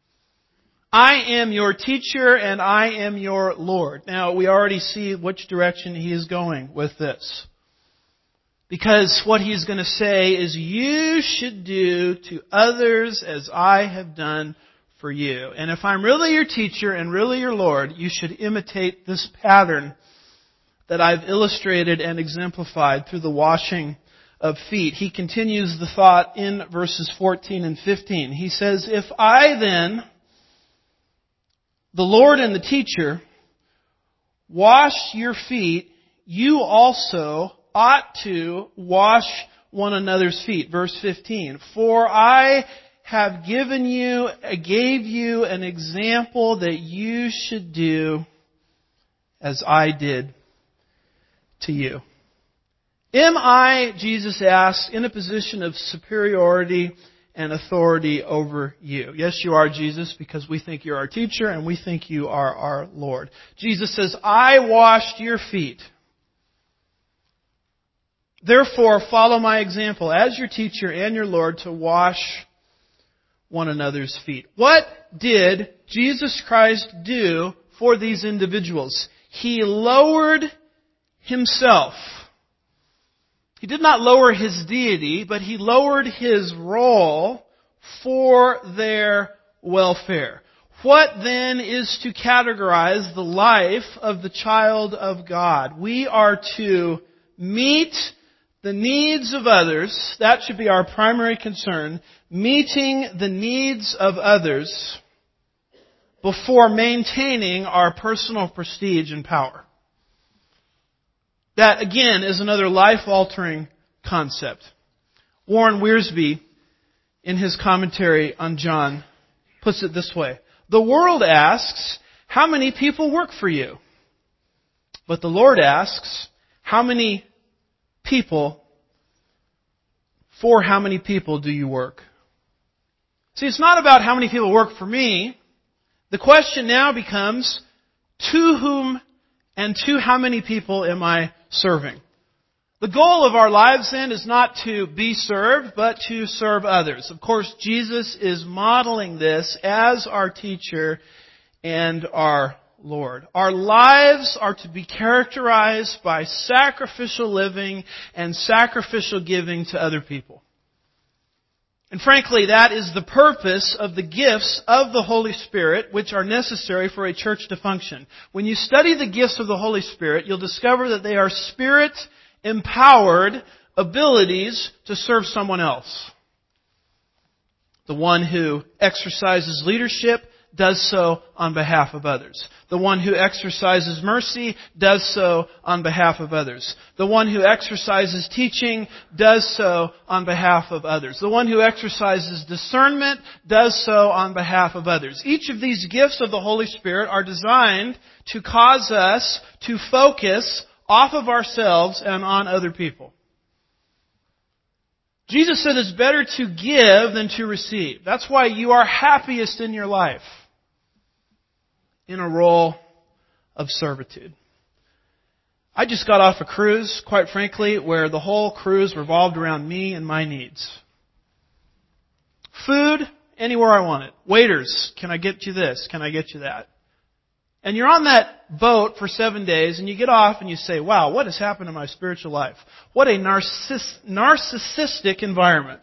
I am your teacher and I am your Lord. Now, we already see which direction He is going with this. Because what He's going to say is, you should do to others as I have done for you. And if I'm really your teacher and really your Lord, you should imitate this pattern that I've illustrated and exemplified through the washing of feet. He continues the thought in verses fourteen and fifteen. He says, if I then, the Lord and the teacher, wash your feet, you also ought to wash one another's feet. Verse fifteen. For I have given you, gave you an example that you should do as I did to you. Am I, Jesus asks, in a position of superiority and authority over you? Yes, you are, Jesus, because we think you're our teacher and we think you are our Lord. Jesus says, I washed your feet. Therefore, follow my example as your teacher and your Lord to wash one another's feet. What did Jesus Christ do for these individuals? He lowered Himself. He did not lower His deity, but He lowered His role for their welfare. What then is to categorize the life of the child of God? We are to meet the needs of others. That should be our primary concern. Meeting the needs of others before maintaining our personal prestige and power. That, again, is another life-altering concept. Warren Wiersbe, in his commentary on John, puts it this way. The world asks, how many people work for you? But the Lord asks, how many people, for how many people do you work? See, it's not about how many people work for me. The question now becomes, to whom and to how many people am I serving? The goal of our lives then is not to be served, but to serve others. Of course, Jesus is modeling this as our teacher and our Lord. Our lives are to be characterized by sacrificial living and sacrificial giving to other people. And frankly, that is the purpose of the gifts of the Holy Spirit, which are necessary for a church to function. When you study the gifts of the Holy Spirit, you'll discover that they are Spirit-empowered abilities to serve someone else. The one who exercises leadership does so on behalf of others. The one who exercises mercy does so on behalf of others. The one who exercises teaching does so on behalf of others. The one who exercises discernment does so on behalf of others. Each of these gifts of the Holy Spirit are designed to cause us to focus off of ourselves and on other people. Jesus said it's better to give than to receive. That's why you are happiest in your life in a role of servitude. I just got off a cruise, quite frankly, where the whole cruise revolved around me and my needs. Food, anywhere I want it. Waiters, can I get you this? Can I get you that? And you're on that boat for seven days and you get off and you say, wow, what has happened to my spiritual life? What a narciss- narcissistic environment.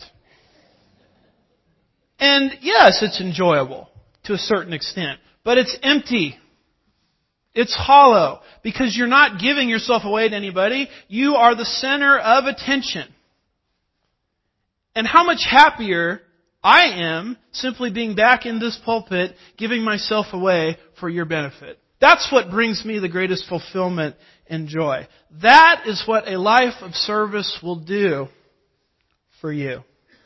And yes, it's enjoyable to a certain extent, but it's empty. It's hollow because you're not giving yourself away to anybody. You are the center of attention. And how much happier I am simply being back in this pulpit, giving myself away for your benefit. That's what brings me the greatest fulfillment and joy. That is what a life of service will do for you.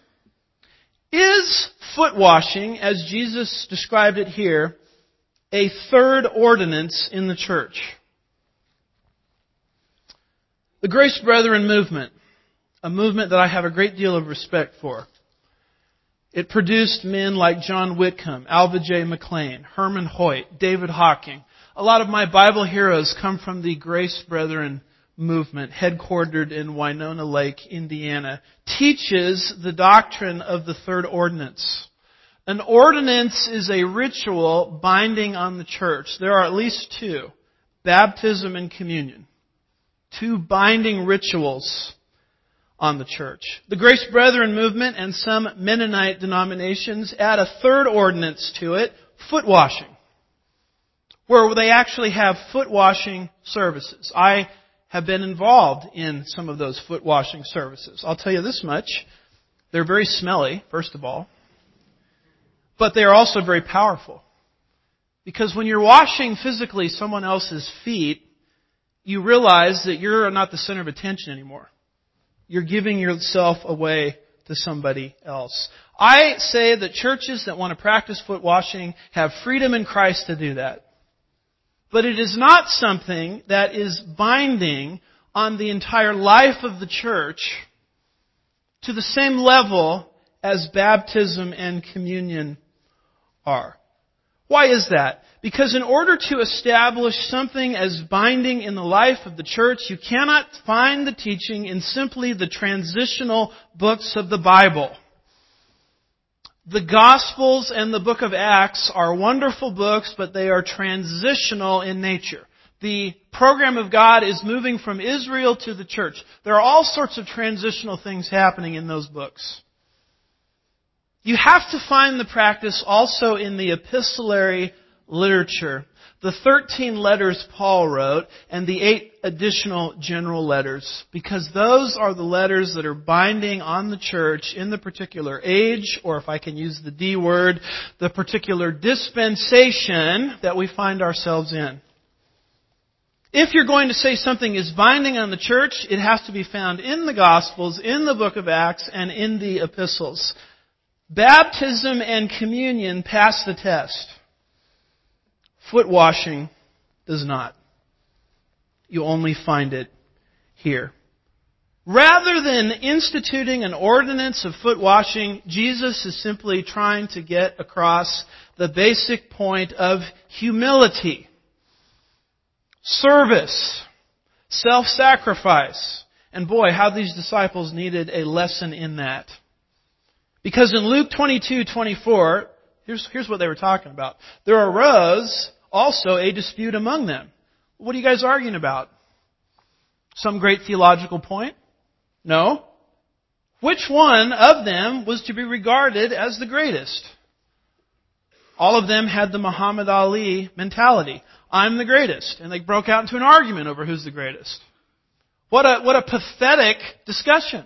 Is foot washing, as Jesus described it here, a third ordinance in the church? The Grace Brethren movement, a movement that I have a great deal of respect for. It produced men like John Whitcomb, Alva J. McLean, Herman Hoyt, David Hocking. A lot of my Bible heroes come from the Grace Brethren movement, headquartered in Winona Lake, Indiana, teaches the doctrine of the third ordinance. An ordinance is a ritual binding on the church. There are at least two, baptism and communion. Two binding rituals on the church. The Grace Brethren movement and some Mennonite denominations add a third ordinance to it, foot washing, where they actually have foot washing services. I have been involved in some of those foot washing services. I'll tell you this much. They're very smelly, first of all, but they are also very powerful. Because when you're washing physically someone else's feet, you realize that you're not the center of attention anymore. You're giving yourself away to somebody else. I say that churches that want to practice foot washing have freedom in Christ to do that. But it is not something that is binding on the entire life of the church to the same level as baptism and communion are. Why is that? Because in order to establish something as binding in the life of the church, you cannot find the teaching in simply the transitional books of the Bible. The Gospels and the book of Acts are wonderful books, but they are transitional in nature. The program of God is moving from Israel to the church. There are all sorts of transitional things happening in those books. You have to find the practice also in the epistolary literature. The thirteen letters Paul wrote and the eight additional general letters, because those are the letters that are binding on the church in the particular age, or if I can use the D word, the particular dispensation that we find ourselves in. If you're going to say something is binding on the church, it has to be found in the Gospels, in the book of Acts, and in the epistles. Baptism and communion pass the test. Foot washing does not. You only find it here. Rather than instituting an ordinance of foot washing, Jesus is simply trying to get across the basic point of humility, service, self-sacrifice. And boy, how these disciples needed a lesson in that. Because in Luke twenty-two twenty-four, here's, here's what they were talking about. There arose also a dispute among them. What are you guys arguing about? Some great theological point? No. Which one of them was to be regarded as the greatest? All of them had the Muhammad Ali mentality. I'm the greatest. And they broke out into an argument over who's the greatest. What a, what a pathetic discussion.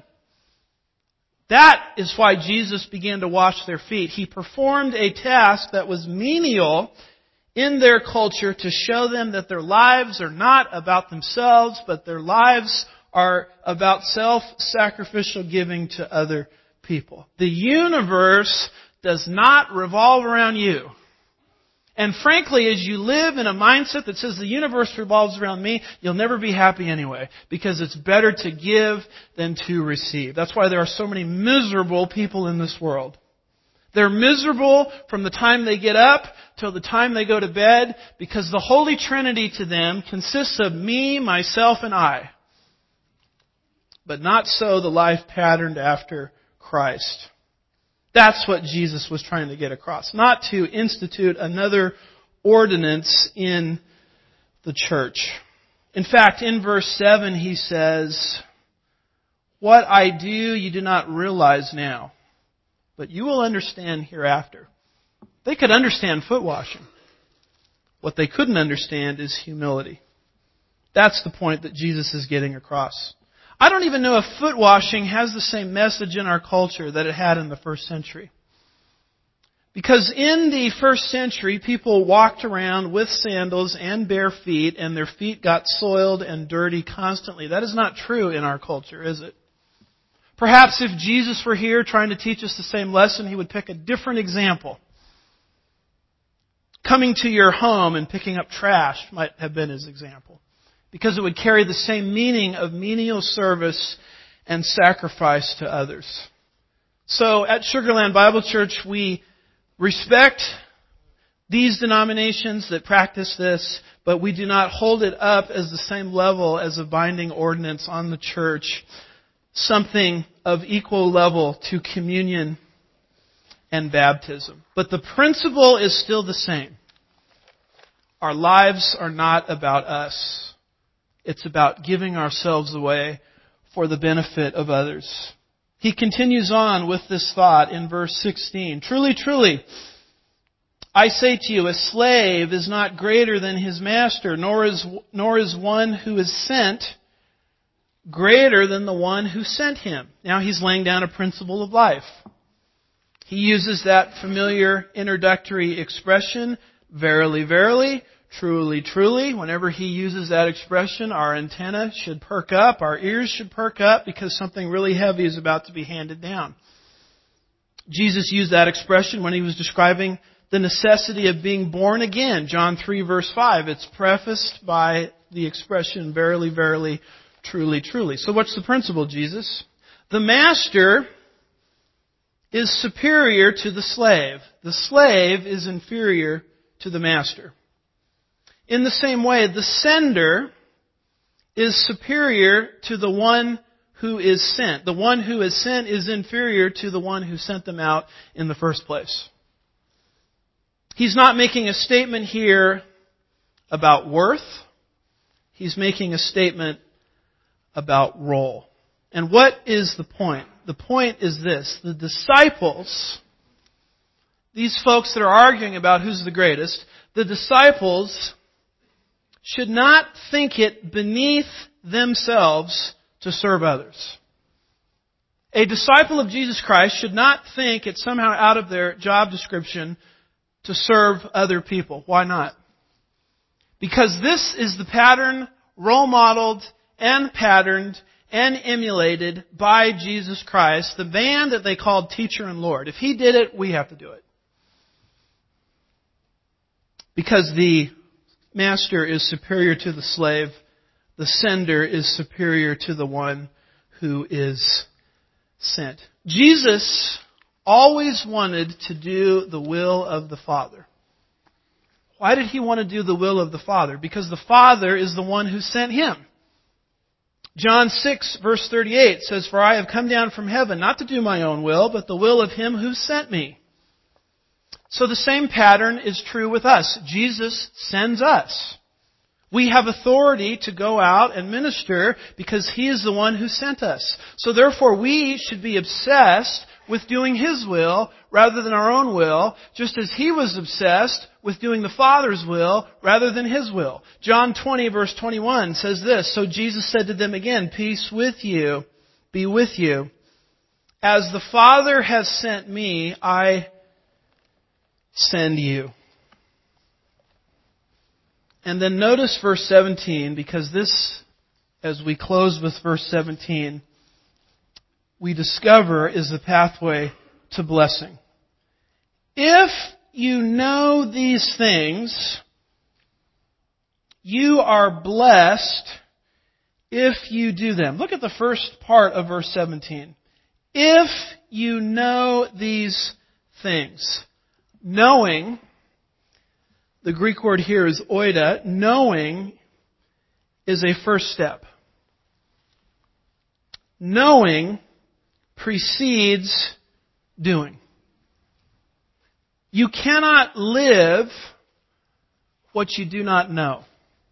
That is why Jesus began to wash their feet. He performed a task that was menial in their culture to show them that their lives are not about themselves, but their lives are about self-sacrificial giving to other people. The universe does not revolve around you. And frankly, as you live in a mindset that says the universe revolves around me, you'll never be happy anyway. Because it's better to give than to receive. That's why there are so many miserable people in this world. They're miserable from the time they get up till the time they go to bed, because the Holy Trinity to them consists of me, myself, and I. But not so the life patterned after Christ. That's what Jesus was trying to get across. Not to institute another ordinance in the church. In fact, in verse seven he says, "What I do you do not realize now, but you will understand hereafter." They could understand foot washing. What they couldn't understand is humility. That's the point that Jesus is getting across. I don't even know if foot washing has the same message in our culture that it had in the first century. Because in the first century, people walked around with sandals and bare feet, and their feet got soiled and dirty constantly. That is not true in our culture, is it? Perhaps if Jesus were here trying to teach us the same lesson, he would pick a different example. Coming to your home and picking up trash might have been his example. Because it would carry the same meaning of menial service and sacrifice to others. So at Sugarland Bible Church, we respect these denominations that practice this, but we do not hold it up as the same level as a binding ordinance on the church, something of equal level to communion and baptism. But the principle is still the same. Our lives are not about us. It's about giving ourselves away for the benefit of others. He continues on with this thought in verse sixteen. Truly, truly, I say to you, a slave is not greater than his master, nor is, nor is one who is sent greater than the one who sent him. Now he's laying down a principle of life. He uses that familiar introductory expression, verily, verily, truly, truly. Whenever he uses that expression, our antenna should perk up, our ears should perk up, because something really heavy is about to be handed down. Jesus used that expression when he was describing the necessity of being born again. John three verse five. It's prefaced by the expression, verily, verily, truly, truly. So what's the principle, Jesus? The master is superior to the slave. The slave is inferior to the master. In the same way, the sender is superior to the one who is sent. The one who is sent is inferior to the one who sent them out in the first place. He's not making a statement here about worth. He's making a statement about role. And what is the point? The point is this. The disciples, these folks that are arguing about who's the greatest, the disciples should not think it beneath themselves to serve others. A disciple of Jesus Christ should not think it's somehow out of their job description to serve other people. Why not? Because this is the pattern role modeled and patterned and emulated by Jesus Christ, the man that they called Teacher and Lord. If He did it, we have to do it. Because the master is superior to the slave, the sender is superior to the one who is sent. Jesus always wanted to do the will of the Father. Why did He want to do the will of the Father? Because the Father is the one who sent Him. John six verse thirty-eight says, For I have come down from heaven not to do my own will, but the will of Him who sent me. So the same pattern is true with us. Jesus sends us. We have authority to go out and minister because He is the one who sent us. So therefore we should be obsessed with doing His will rather than our own will, just as He was obsessed with doing the Father's will rather than His will. John twenty verse twenty-one says this, So Jesus said to them again, Peace with you, be with you. As the Father has sent me, I send you. And then notice verse seventeen, because this, as we close with verse seventeen, we discover is the pathway to blessing. If you know these things, you are blessed if you do them. Look at the first part of verse seventeen. If you know these things. Knowing, the Greek word here is oida. Knowing is a first step. Knowing precedes doing. You cannot live what you do not know.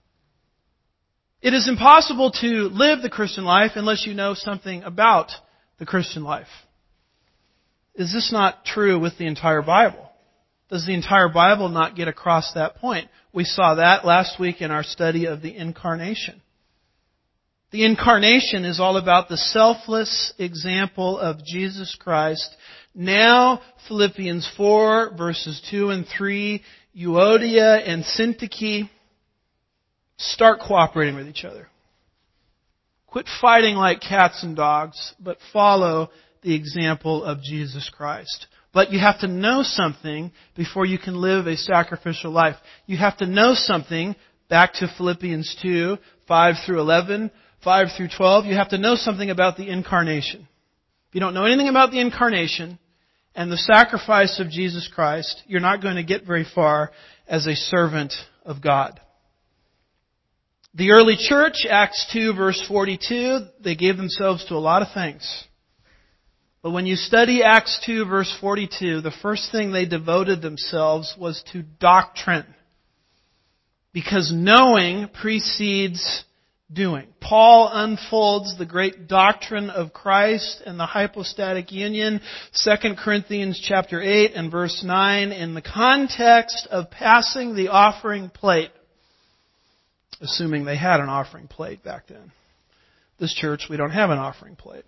It is impossible to live the Christian life unless you know something about the Christian life. Is this not true with the entire Bible? Does the entire Bible not get across that point? We saw that last week in our study of the Incarnation. The Incarnation is all about the selfless example of Jesus Christ. Now, Philippians four, verses two and three, Euodia and Syntyche, start cooperating with each other. Quit fighting like cats and dogs, but follow the example of Jesus Christ. But you have to know something before you can live a sacrificial life. You have to know something, back to Philippians two, five through eleven, five through twelve. You have to know something about the Incarnation. If you don't know anything about the Incarnation and the sacrifice of Jesus Christ, you're not going to get very far as a servant of God. The early church, Acts two, verse forty-two, they gave themselves to a lot of things. But when you study Acts two, verse forty-two, the first thing they devoted themselves was to doctrine. Because knowing precedes doing. Paul unfolds the great doctrine of Christ and the hypostatic union, Second Corinthians chapter eight and verse nine, in the context of passing the offering plate. Assuming they had an offering plate back then. This church, we don't have an offering plate.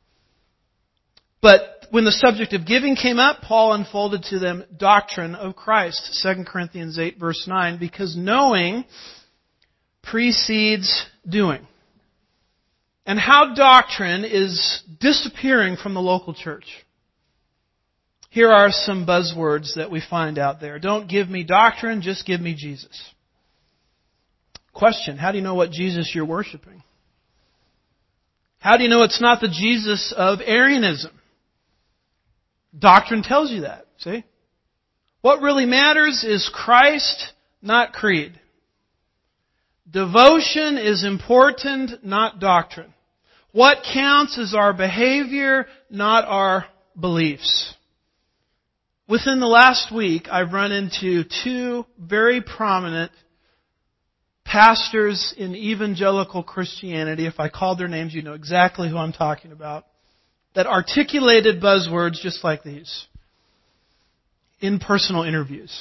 But when the subject of giving came up, Paul unfolded to them doctrine of Christ, Second Corinthians eight verse nine, because knowing precedes doing. And how doctrine is disappearing from the local church. Here are some buzzwords that we find out there. Don't give me doctrine, just give me Jesus. Question, how do you know what Jesus you're worshiping? How do you know it's not the Jesus of Arianism? Doctrine tells you that, see? What really matters is Christ, not creed. Devotion is important, not doctrine. What counts is our behavior, not our beliefs. Within the last week, I've run into two very prominent pastors in evangelical Christianity. If I called their names, you know exactly who I'm talking about. That articulated buzzwords just like these in personal interviews.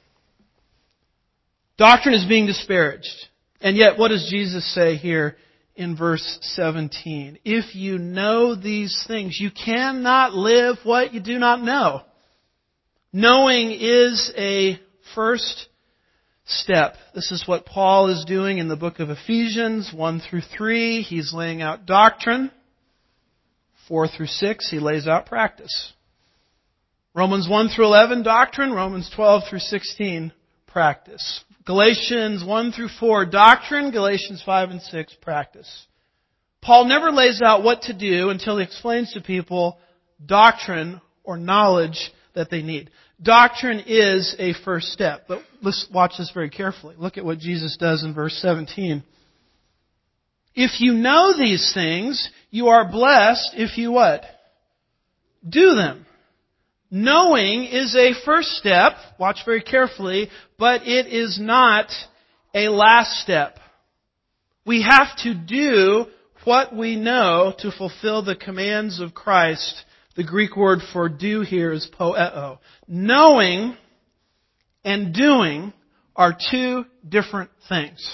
Doctrine is being disparaged. And yet, what does Jesus say here in verse seventeen? If you know these things, you cannot live what you do not know. Knowing is a first step. This is what Paul is doing in the book of Ephesians one through three. He's laying out doctrine. four through six, he lays out practice. Romans one through eleven, doctrine. Romans twelve through sixteen, practice. Galatians one through four, doctrine. Galatians five and six, practice. Paul never lays out what to do until he explains to people doctrine or knowledge that they need. Doctrine is a first step. But let's watch this very carefully. Look at what Jesus does in verse seventeen. If you know these things, you are blessed if you what? Do them. Knowing is a first step, watch very carefully, but it is not a last step. We have to do what we know to fulfill the commands of Christ. The Greek word for do here is poeo. Knowing and doing are two different things.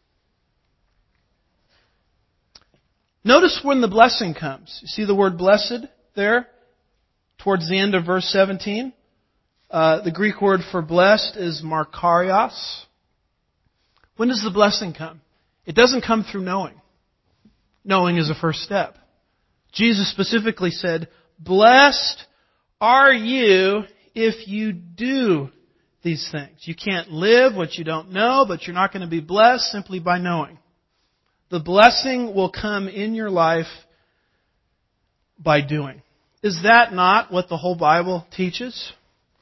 Notice when the blessing comes. You see the word blessed there? Towards the end of verse seventeen. Uh, the Greek word for blessed is makarios. When does the blessing come? It doesn't come through knowing. Knowing is a first step. Jesus specifically said, blessed are you if you do these things. You can't live what you don't know, but you're not going to be blessed simply by knowing. The blessing will come in your life by doing. Is that not what the whole Bible teaches?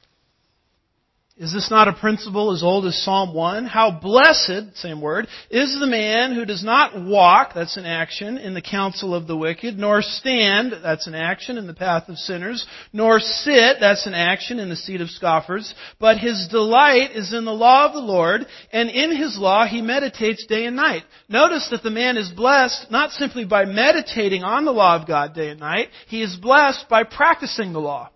Is this not a principle as old as Psalm one? How blessed, same word, is the man who does not walk, that's an action, in the counsel of the wicked, nor stand, that's an action, in the path of sinners, nor sit, that's an action, in the seat of scoffers, but his delight is in the law of the Lord, and in his law he meditates day and night. Notice that the man is blessed not simply by meditating on the law of God day and night, he is blessed by practicing the law.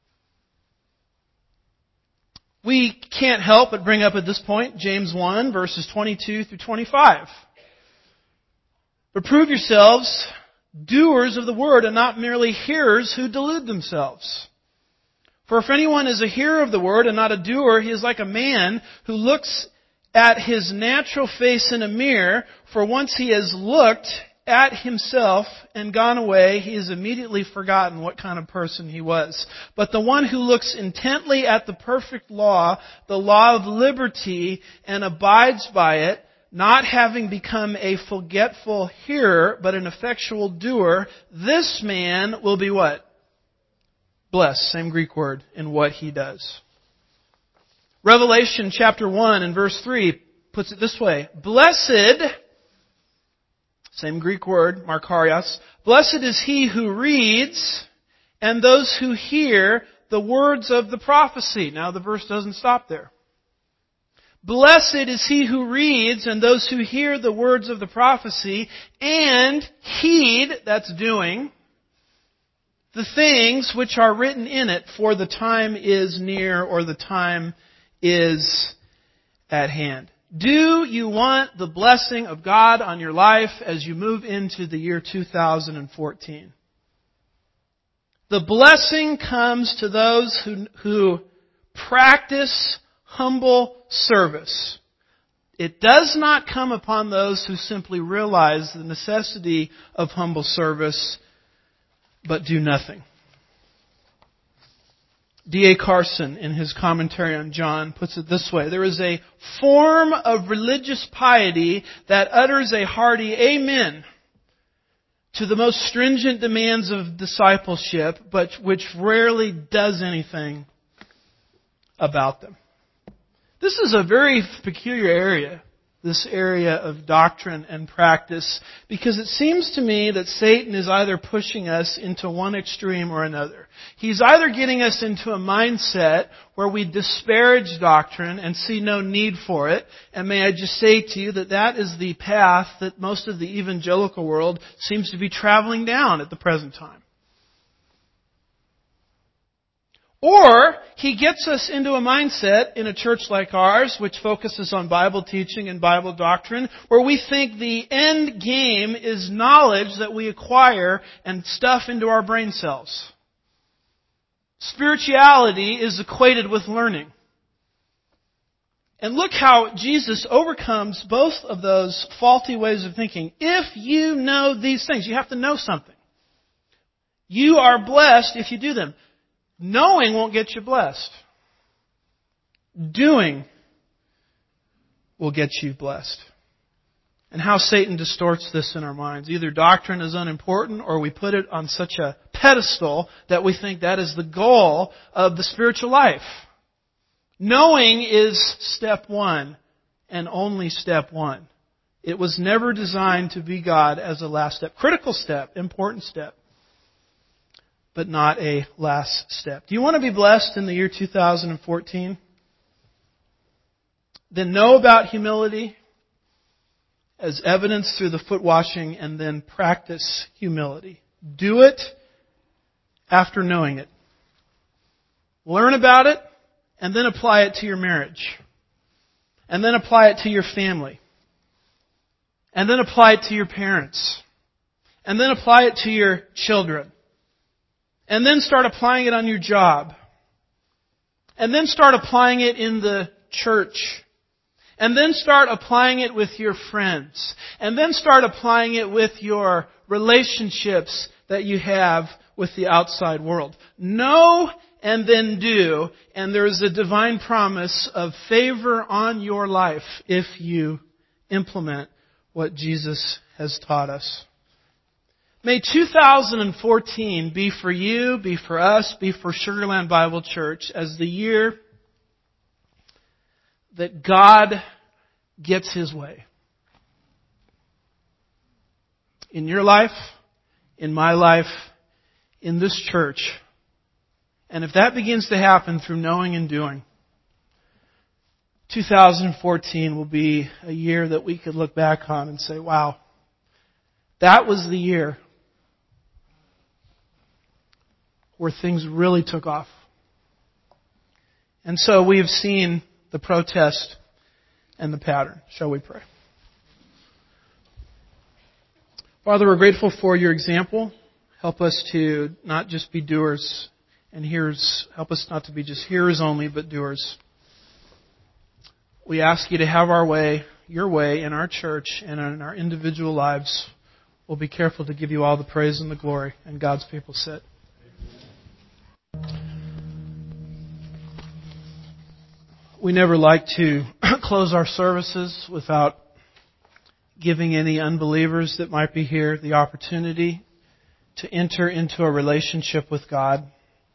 We can't help but bring up at this point James one, verses twenty-two through twenty-five. But prove yourselves doers of the word and not merely hearers who delude themselves. For if anyone is a hearer of the word and not a doer, he is like a man who looks at his natural face in a mirror, for once he has looked at himself and gone away, he has immediately forgotten what kind of person he was. But the one who looks intently at the perfect law, the law of liberty, and abides by it, not having become a forgetful hearer, but an effectual doer, this man will be what? Blessed, same Greek word, in what he does. Revelation chapter one and verse three puts it this way. Blessed, same Greek word, makarios. Blessed is he who reads and those who hear the words of the prophecy. Now the verse doesn't stop there. Blessed is he who reads and those who hear the words of the prophecy and heed, that's doing, the things which are written in it, for the time is near, or the time is at hand. Do you want the blessing of God on your life as you move into the year two thousand fourteen? The blessing comes to those who, who practice humble service. It does not come upon those who simply realize the necessity of humble service, but do nothing. D A Carson, in his commentary on John, puts it this way: there is a form of religious piety that utters a hearty amen to the most stringent demands of discipleship, but which rarely does anything about them. This is a very peculiar area, this area of doctrine and practice, because it seems to me that Satan is either pushing us into one extreme or another. He's either getting us into a mindset where we disparage doctrine and see no need for it, and may I just say to you that that is the path that most of the evangelical world seems to be traveling down at the present time. Or he gets us into a mindset in a church like ours, which focuses on Bible teaching and Bible doctrine, where we think the end game is knowledge that we acquire and stuff into our brain cells. Spirituality is equated with learning. And look how Jesus overcomes both of those faulty ways of thinking. If you know these things, you have to know something. You are blessed if you do them. Knowing won't get you blessed. Doing will get you blessed. And how Satan distorts this in our minds. Either doctrine is unimportant, or we put it on such a pedestal that we think that is the goal of the spiritual life. Knowing is step one, and only step one. It was never designed to be God as a last step. Critical step, important step, but not a last step. Do you want to be blessed in the year two thousand fourteen? Then know about humility as evidenced through the foot washing, and then practice humility. Do it after knowing it. Learn about it, and then apply it to your marriage. And then apply it to your family. And then apply it to your parents. And then apply it to your children. And then start applying it on your job. And then start applying it in the church. And then start applying it with your friends. And then start applying it with your relationships that you have with the outside world. Know and then do. And there is a divine promise of favor on your life if you implement what Jesus has taught us. May two thousand fourteen be for you, be for us, be for Sugarland Bible Church as the year that God gets His way. In your life, in my life, in this church. And if that begins to happen through knowing and doing, two thousand fourteen will be a year that we could look back on and say, wow, that was the year where things really took off. And so we have seen the protest and the pattern. Shall we pray? Father, we're grateful for your example. Help us to not just be doers and hearers. Help us not to be just hearers only, but doers. We ask you to have our way, your way, in our church and in our individual lives. We'll be careful to give you all the praise and the glory. And God's people said. We never like to close our services without giving any unbelievers that might be here the opportunity to enter into a relationship with God.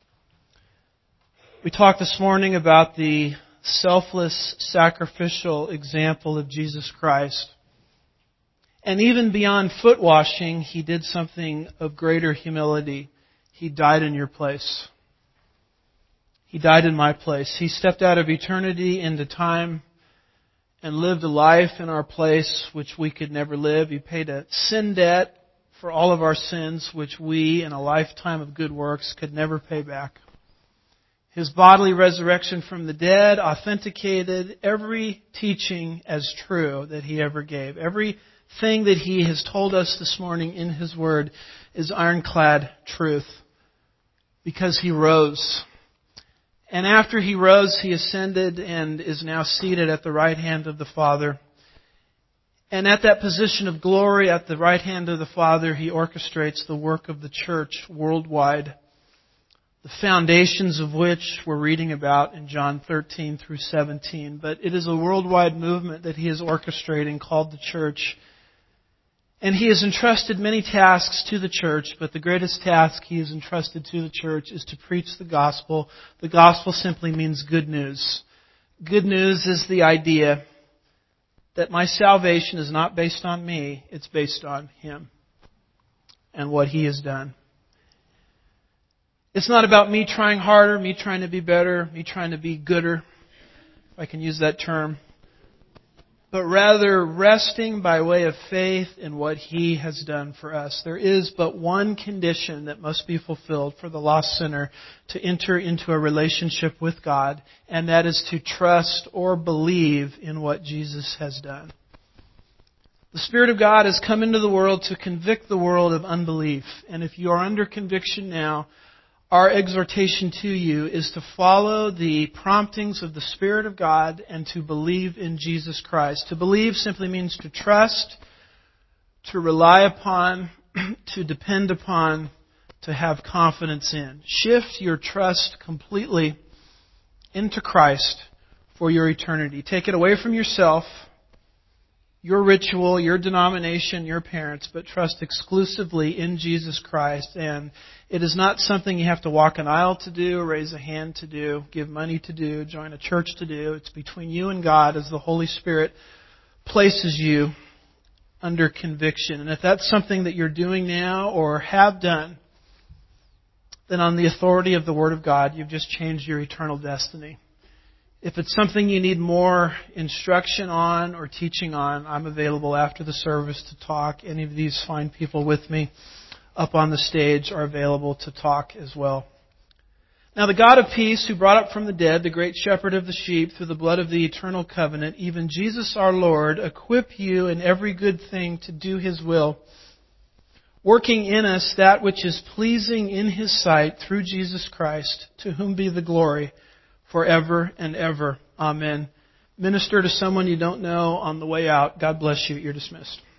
We talked this morning about the selfless, sacrificial example of Jesus Christ. And even beyond foot washing, He did something of greater humility. He died in your place. He died in my place. He stepped out of eternity into time and lived a life in our place which we could never live. He paid a sin debt for all of our sins, which we, in a lifetime of good works, could never pay back. His bodily resurrection from the dead authenticated every teaching as true that He ever gave. Everything that He has told us this morning in His Word is ironclad truth, because He rose. And after He rose, He ascended and is now seated at the right hand of the Father. And at that position of glory, at the right hand of the Father, He orchestrates the work of the church worldwide, the foundations of which we're reading about in John thirteen through seventeen. But it is a worldwide movement that He is orchestrating called the church. And He has entrusted many tasks to the church, but the greatest task He has entrusted to the church is to preach the gospel. The gospel simply means good news. Good news is the idea that my salvation is not based on me, it's based on Him and what He has done. It's not about me trying harder, me trying to be better, me trying to be gooder, if I can use that term, but rather resting by way of faith in what He has done for us. There is but one condition that must be fulfilled for the lost sinner to enter into a relationship with God, and that is to trust or believe in what Jesus has done. The Spirit of God has come into the world to convict the world of unbelief. And if you are under conviction now, our exhortation to you is to follow the promptings of the Spirit of God and to believe in Jesus Christ. To believe simply means to trust, to rely upon, to depend upon, to have confidence in. Shift your trust completely into Christ for your eternity. Take it away from yourself, your ritual, your denomination, your parents, but trust exclusively in Jesus Christ. And it is not something you have to walk an aisle to do, raise a hand to do, give money to do, join a church to do. It's between you and God as the Holy Spirit places you under conviction. And if that's something that you're doing now or have done, then on the authority of the Word of God, you've just changed your eternal destiny. If it's something you need more instruction on or teaching on, I'm available after the service to talk. Any of these fine people with me up on the stage are available to talk as well. Now the God of peace, who brought up from the dead the great shepherd of the sheep through the blood of the eternal covenant, even Jesus our Lord, equip you in every good thing to do His will, working in us that which is pleasing in His sight through Jesus Christ, to whom be the glory forever and ever. Amen. Minister to someone you don't know on the way out. God bless you. You're dismissed.